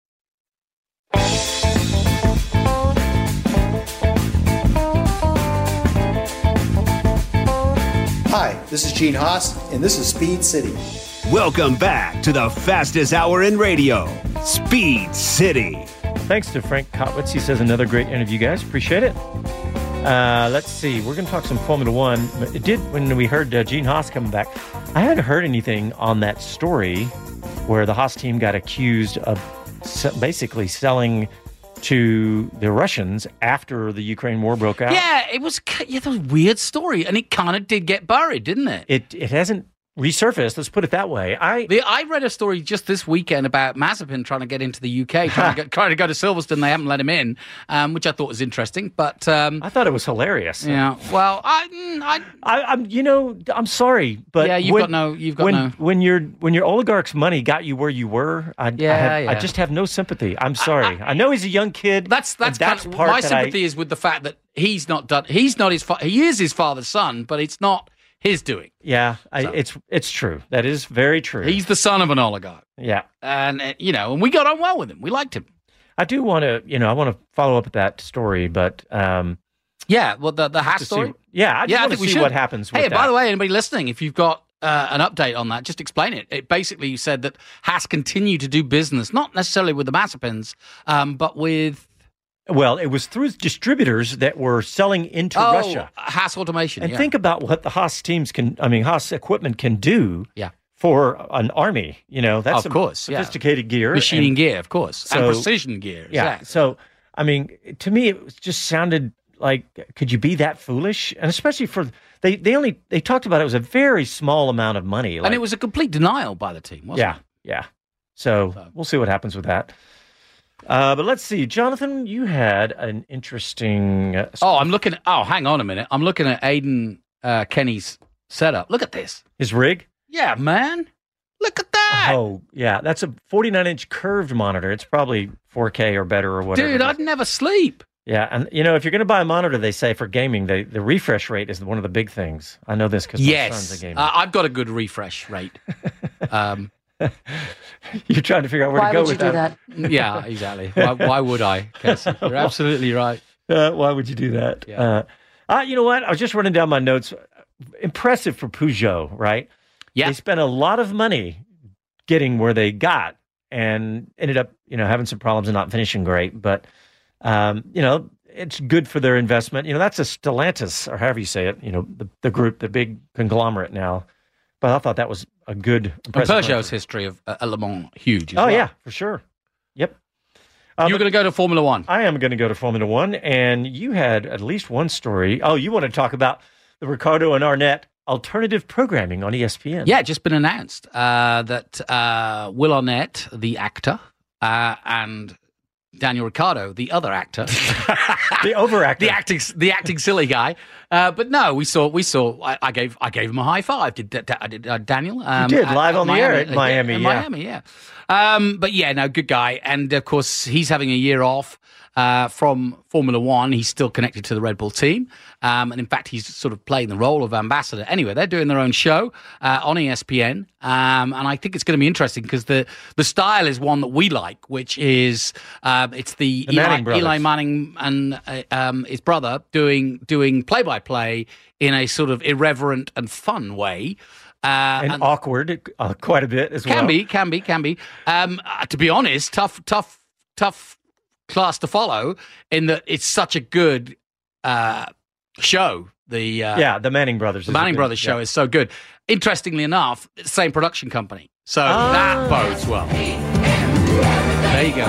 Hi, this is Gene Haas, and this is Speed City. Welcome back to the fastest hour in radio, Speed City. Thanks to Frank Kotwitz. He says another great interview, guys. Appreciate it. Uh, let's see. We're going to talk some Formula One. It did when we heard uh, Gene Haas coming back. I hadn't heard anything on that story where the Haas team got accused of basically selling to the Russians after the Ukraine war broke out. Yeah, it was, yeah, that was a weird story, and it kind of did get buried, didn't it? It it hasn't resurfaced, let's put it that way. I the, I read a story just this weekend about Mazepin trying to get into the U K, trying, to, get, trying to go to Silverstone. They haven't let him in, um, which I thought was interesting. But um, I thought it was hilarious. Yeah. Well, I, I, I, I'm, you know, I'm sorry, but yeah, you've when, got no, you've got when, no. When your when your oligarch's money got you where you were, I, yeah, I, have, yeah. I just have no sympathy. I'm sorry. I, I, I know he's a young kid. That's that's, that's kind of, part my that sympathy I, is with the fact that he's not done. He's not his. Fa- he is his father's son, but it's not his doing. Yeah, I, so. it's it's true. That is very true. He's the son of an oligarch. Yeah, and uh, you know, and we got on well with him. We liked him. I do want to, you know, I want to follow up with that story, but um, yeah, well, the the Haas story. See, yeah, I just yeah, want I to think we see should. what happens. Hey, with by that. the way, anybody listening, if you've got uh, an update on that, just explain it. It basically said that Haas continued to do business, not necessarily with the Mazepins, um, but with. Well, it was through distributors that were selling into oh, Russia. Haas Automation. And yeah. think about what the Haas teams can, I mean, Haas equipment can do yeah. for an army. You know, that's of some course, sophisticated yeah. gear. Machining and, gear, of course, so, and precision gear. Yeah. Exactly. So, I mean, to me, it just sounded like, could you be that foolish? And especially for, they, they only, they talked about it was a very small amount of money. Like, and it was a complete denial by the team, wasn't yeah, it? Yeah. So, so we'll see what happens with that. Uh, but let's see, Jonathan, you had an interesting. Uh, oh, I'm looking at, oh, hang on a minute. I'm looking at Aiden uh, Kenny's setup. Look at this. His rig? Yeah, man. Look at that. Oh, yeah. That's a forty-nine inch curved monitor. It's probably four K or better or whatever. Dude, I'd never sleep. Yeah. And, you know, if you're going to buy a monitor, they say for gaming, they, the refresh rate is one of the big things. I know this because my yes. son's a gamer. Uh, I've got a good refresh rate. um, You're trying to figure out where why to go would with you do that. that? Yeah, exactly. Why, why would I, Cassie? You're absolutely right. Uh, why would you do that? Yeah. Uh, uh, you know what? I was just running down my notes. Impressive for Peugeot, right? Yeah. They spent a lot of money getting where they got and ended up, you know, having some problems and not finishing great. But, um, you know, it's good for their investment. You know, that's a Stellantis, or however you say it, you know, the, the group, the big conglomerate now. But I thought that was a good, impressive. And Peugeot's history of uh, Le Mans, huge. As oh, well. yeah, for sure. Yep. Uh, You're going to go to Formula One. I am going to go to Formula One. And you had at least one story. Oh, you want to talk about the Ricardo and Arnett alternative programming on E S P N. Yeah, just been announced uh, that uh, Will Arnett, the actor, uh, and Daniel Ricciardo, the other actor, the overactor, the acting, the acting silly guy. Uh, but no, we saw, we saw. I, I gave, I gave him a high five. Did, did, did uh, Daniel? Um, you did live at, on the Miami, air at Miami, uh, yeah, Miami, yeah. Um, but yeah, no, good guy, and of course he's having a year off uh, from Formula One. He's still connected to the Red Bull team, um, and in fact, he's sort of playing the role of ambassador. Anyway, they're doing their own show uh, on E S P N, um, and I think it's going to be interesting because the the style is one that we like, which is uh, it's the, the Eli, Manning Eli Manning and uh, um, his brother doing doing play by play in a sort of irreverent and fun way. Uh, and, and awkward uh, quite a bit as can well. Can be, can be, can be. Um, uh, to be honest, tough, tough, tough class to follow in that it's such a good uh, show. The uh, yeah, the Manning Brothers. The Manning good, Brothers show yeah. is so good. Interestingly enough, it's the same production company, so ah. that bodes well. There you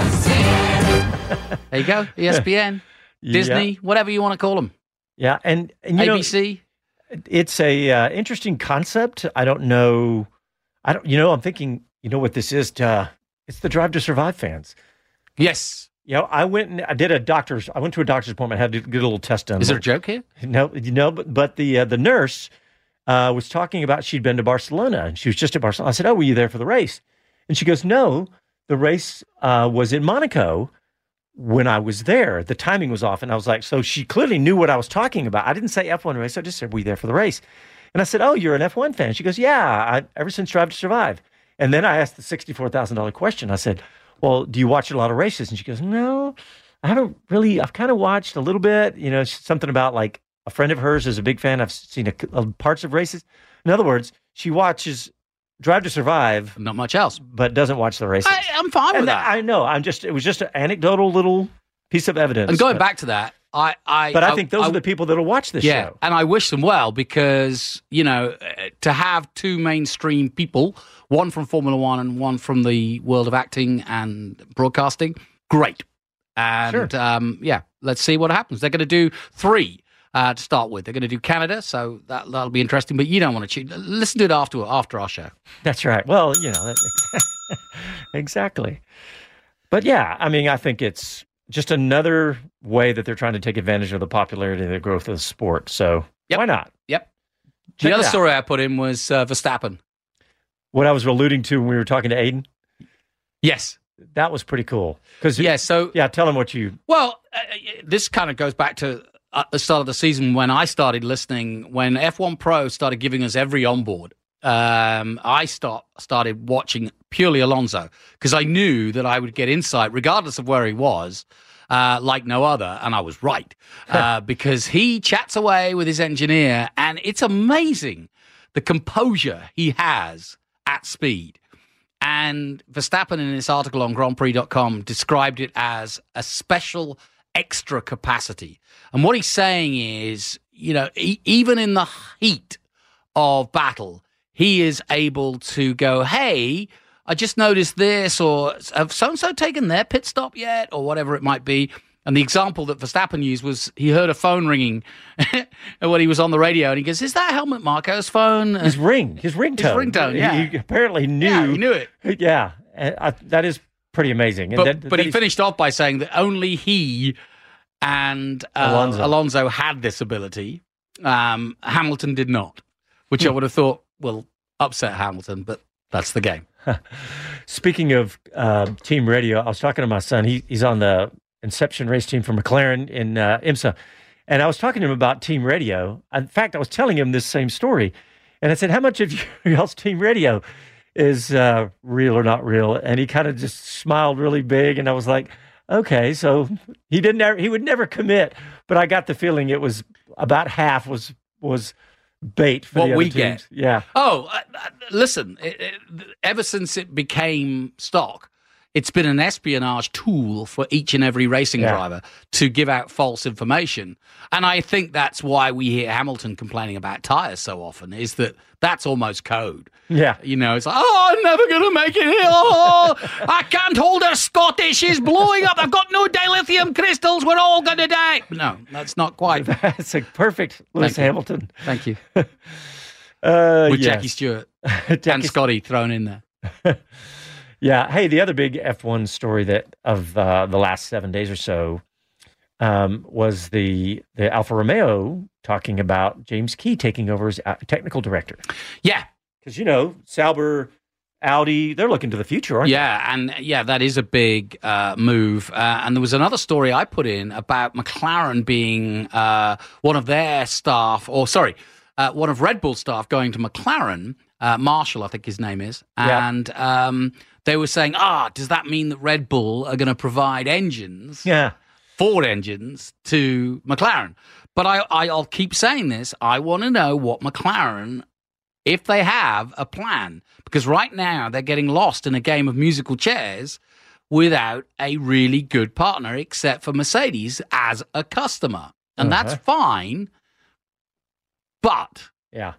go. There you go. E S P N, Disney, yeah. whatever you want to call them. Yeah, and, and you A B C. Know, it's a uh, interesting concept. I don't know. I don't. You know, I'm thinking. You know what this is? Uh, it's the Drive to Survive fans. Yes. You know, I went and I did a doctor's. I went to a doctor's appointment. Had to get a little test done. Is there a joke here? No, you know, but but the uh, the nurse uh, was talking about she'd been to Barcelona and she was just at Barcelona. I said, "Oh, were you there for the race?" And she goes, "No, the race uh, was in Monaco." When I was there, the timing was off. And I was like, so she clearly knew what I was talking about. I didn't say F one race. I just said, were you there for the race? And I said, oh, you're an F one fan. She goes, yeah, I, ever since Drive to Survive. And then I asked the sixty-four thousand dollars question. I said, well, do you watch a lot of races? And she goes, no, I haven't really. I've kind of watched a little bit, you know, something about like a friend of hers is a big fan. I've seen a, a, parts of races. In other words, she watches Drive to Survive, not much else, but doesn't watch the races. I, I'm fine with and that. I know. I'm just. It was just an anecdotal little piece of evidence. And going but, back to that, I, I. But I, I think those I, are the people that will watch this yeah, show. And I wish them well because you know to have two mainstream people, one from Formula One and one from the world of acting and broadcasting, great. And sure. um, yeah, let's see what happens. They're going to do three. Uh, to start with, they're going to do Canada, so that that'll be interesting. But you don't want to listen to it after after our show. That's right. Well, you know, exactly. But yeah, I mean, I think it's just another way that they're trying to take advantage of the popularity and the growth of the sport. So yep. why not? Yep. Check the other story I put in was uh, Verstappen. What I was alluding to when we were talking to Aiden. Yes. That was pretty cool. Because yeah, so yeah, tell him what you. Well, uh, this kind of goes back to. At the start of the season, when I started listening, when F one Pro started giving us every onboard, um, I start, started watching purely Alonso because I knew that I would get insight, regardless of where he was, uh, like no other. And I was right uh, because he chats away with his engineer, and it's amazing the composure he has at speed. And Verstappen, in this article on Grand Prix dot com, described it as a special extra capacity. And what he's saying is, you know, he, even in the heat of battle, he is able to go, hey, I just noticed this, or have so-and-so taken their pit stop yet, or whatever it might be. And the example that Verstappen used was he heard a phone ringing when he was on the radio, and he goes, is that Helmut Marko's phone? His ring, his ringtone. His ringtone, yeah. He, he apparently knew. Yeah, he knew it. Yeah, I, that is pretty amazing. But, and that, but that he finished off by saying that only he and uh, Alonso. Alonso had this ability. Um, Hamilton did not, which Hmm. I would have thought will upset Hamilton, but that's the game. Speaking of uh, team radio, I was talking to my son. He, he's on the Inception race team for McLaren in uh, IMSA. And I was talking to him about team radio. In fact, I was telling him this same story. And I said, how much of y'all's team radio is uh, real or not real? And he kind of just smiled really big. And I was like, okay, so he didn't ever, he would never commit. But I got the feeling it was about half was was bait for What the other we teams. get. Yeah. Oh, uh, uh, listen, it, it, ever since it became stock, it's been an espionage tool for each and every racing Yeah. driver to give out false information. And I think that's why we hear Hamilton complaining about tyres so often, is that that's almost code. Yeah. You know, it's like, oh, I'm never going to make it here. Oh, I can't hold a Scottish. It's blowing up. I've got no dilithium crystals. We're all going to die. No, that's not quite. That's a perfect Lewis Thank you. Hamilton. Thank you. Uh, With yes. Jackie Stewart and Scotty thrown in there. Yeah. Hey, the other big F one story that of uh, the last seven days or so um, was the the Alfa Romeo talking about James Key taking over as uh, technical director. Yeah. Because, you know, Sauber, Audi, they're looking to the future, aren't Yeah, and yeah, that is a big uh, move. Uh, and there was another story I put in about McLaren being uh, one of their staff, or sorry, uh, one of Red Bull staff going to McLaren. Uh, Marshall, I think his name is, Yeah. and um, they were saying, "Ah, does that mean that Red Bull are going to provide engines, Yeah. Ford engines, to McLaren?" But I, I, I'll keep saying this. I want to know what McLaren, if they have a plan, because right now they're getting lost in a game of musical chairs without a really good partner, except for Mercedes as a customer, and Uh-huh. that's fine. But Yeah.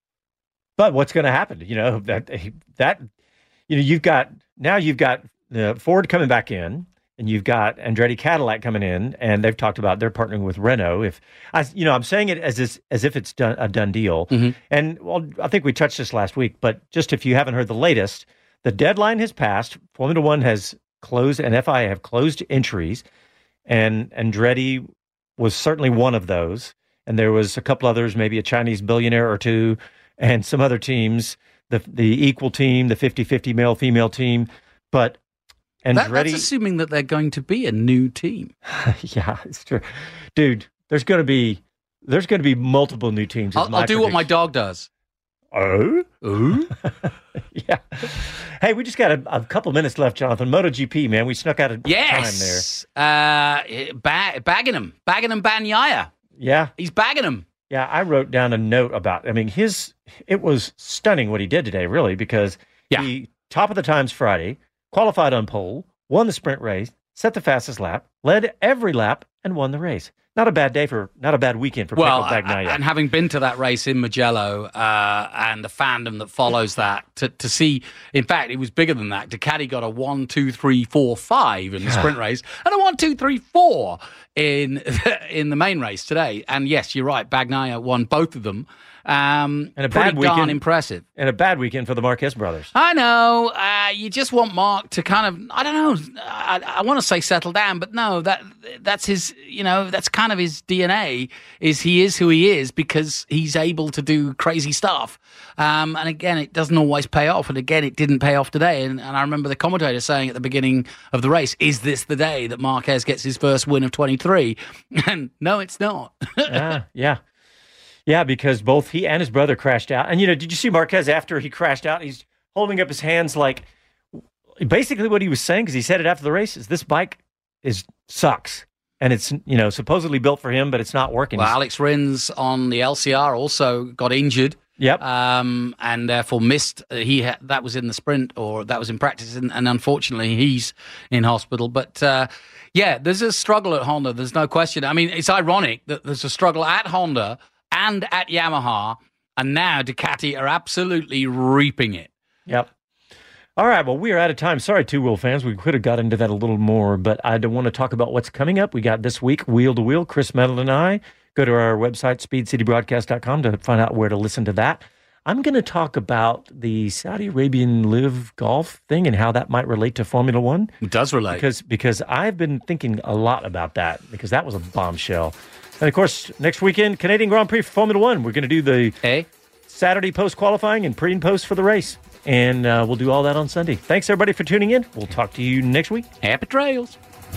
But what's going to happen? You know, that, that, you know, you've got, now you've got uh, Ford coming back in, and you've got Andretti Cadillac coming in, and they've talked about they're partnering with Renault. If I, you know, I'm saying it as this, as if it's done, a done deal. Mhm. And well, I think we touched this last week, but just if you haven't heard the latest, the deadline has passed. Formula One has closed, and F I A have closed entries, and Andretti was certainly one of those. And there was a couple others, maybe a Chinese billionaire or two, and some other teams, the the equal team, the fifty-fifty male-female team. But that, Andretti, that's assuming that they're going to be a new team. yeah, it's true, dude. There's going to be there's going to be multiple new teams. is I'll, my I'll do what my prediction. dog does. Oh, oh, yeah. Hey, we just got a, a couple minutes left, Jonathan. MotoGP, man, we snuck out of time there. Yes, uh, ba- bagging him, bagging him, Bagnaia. Yeah, he's bagging him. Yeah, I wrote down a note about, I mean, his, it was stunning what he did today, really, because he, top of the times Friday, qualified on pole, won the sprint race, set the fastest lap, led every lap, and won the race. Not a bad day for, not a bad weekend for Well, Pecco Bagnaia. and having been to that race in Mugello uh, and the fandom that follows that, to, to see, in fact, it was bigger than that. Ducati got a one, two, three, four, five in the sprint race, and a one, two, three, four in in the main race today. And yes, you're right, Bagnaia won both of them. Um, and a pretty bad weekend. darn impressive. And a bad weekend for the Marquez brothers. I know. Uh, you just want Mark to kind of, I don't know, I, I want to say settle down, but no, that that's his, you know, that's kind of his D N A, is he is who he is because he's able to do crazy stuff. Um, and again, it doesn't always pay off. And again, it didn't pay off today. And, and I remember the commentator saying at the beginning of the race, is this the day that Marquez gets his first win of twenty-three? And no, it's not. yeah, yeah. Yeah, because both he and his brother crashed out. And, you know, did you see Marquez after he crashed out? He's holding up his hands like, basically what he was saying, because he said it after the race, is this bike is sucks. And it's, you know, supposedly built for him, but it's not working. Well, Alex Rins on the L C R also got injured. Yep. Um, and therefore missed. Uh, he ha- that was in the sprint, or that was in practice, and, and unfortunately he's in hospital. But uh, yeah, there's a struggle at Honda. There's no question. I mean, it's ironic that there's a struggle at Honda and at Yamaha And now Ducati are absolutely reaping it. Yep. All right, well, we are out of time. Sorry, two-wheel fans. We could have got into that a little more, but I do want to talk about what's coming up. We got this week, Wheel to Wheel, Chris Metal and I. Go to our website, speed city broadcast dot com, to find out where to listen to that. I'm going to talk about the Saudi Arabian Live Golf thing and how that might relate to Formula One. It does relate. Because, because I've been thinking a lot about that, because that was a bombshell. And, of course, next weekend, Canadian Grand Prix for Formula One. We're going to do the hey. Saturday post-qualifying and pre and post for the race. And uh, we'll do all that on Sunday. Thanks, everybody, for tuning in. We'll talk to you next week. Happy trails.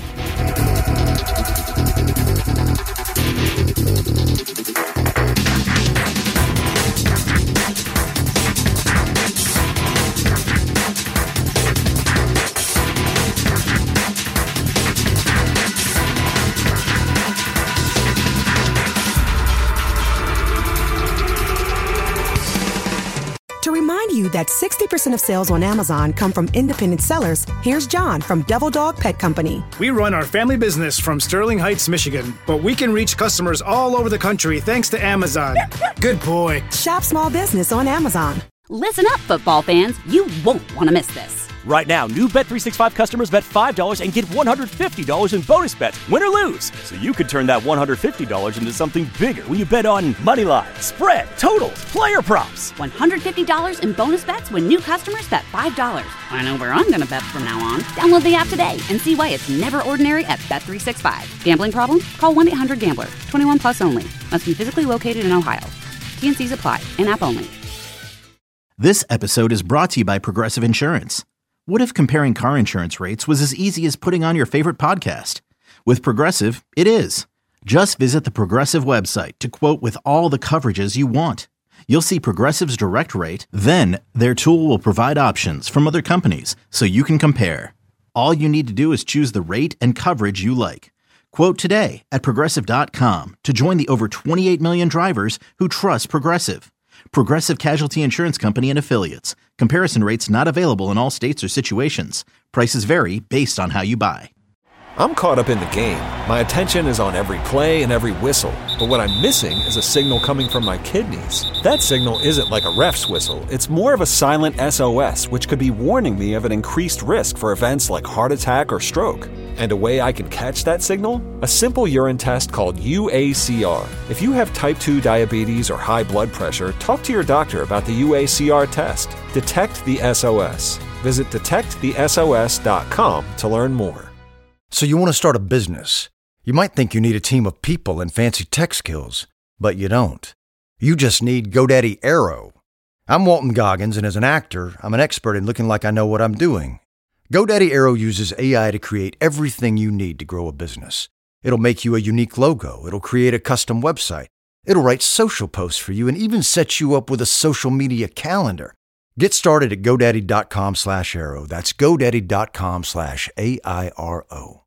To remind you that sixty percent of sales on Amazon come from independent sellers, here's John from Devil Dog Pet Company. We run our family business from Sterling Heights, Michigan, but we can reach customers all over the country thanks to Amazon. Good boy. Shop small business on Amazon. Listen up, football fans. You won't want to miss this. Right now, new Bet three sixty-five customers bet five dollars and get one hundred fifty dollars in bonus bets, win or lose. So you could turn that one hundred fifty dollars into something bigger when you bet on money line, spread, totals, player props. one hundred fifty dollars in bonus bets when new customers bet five dollars. I know where I'm going to bet from now on. Download the app today and see why it's never ordinary at Bet three sixty-five. Gambling problem? Call one eight hundred gambler. twenty-one plus only. Must be physically located in Ohio. T N Cs apply. In-app only. This episode is brought to you by Progressive Insurance. What if comparing car insurance rates was as easy as putting on your favorite podcast? With Progressive, it is. Just visit the Progressive website to quote with all the coverages you want. You'll see Progressive's direct rate, then their tool will provide options from other companies so you can compare. All you need to do is choose the rate and coverage you like. Quote today at Progressive dot com to join the over twenty-eight million drivers who trust Progressive. Progressive Casualty Insurance Company and Affiliates. Comparison rates not available in all states or situations. Prices vary based on how you buy. I'm caught up in the game. My attention is on every play and every whistle. But what I'm missing is a signal coming from my kidneys. That signal isn't like a ref's whistle. It's more of a silent S O S, which could be warning me of an increased risk for events like heart attack or stroke. And a way I can catch that signal? A simple urine test called U A C R. If you have type two diabetes or high blood pressure, talk to your doctor about the U A C R test. Detect the S O S. Visit detect the S O S dot com to learn more. So you want to start a business. You might think you need a team of people and fancy tech skills, but you don't. You just need GoDaddy Aero. I'm Walton Goggins, and as an actor, I'm an expert in looking like I know what I'm doing. GoDaddy Aero uses A I to create everything you need to grow a business. It'll make you a unique logo. It'll create a custom website. It'll write social posts for you and even set you up with a social media calendar. Get started at GoDaddy dot com slash Aero. That's GoDaddy dot com slash A I R O.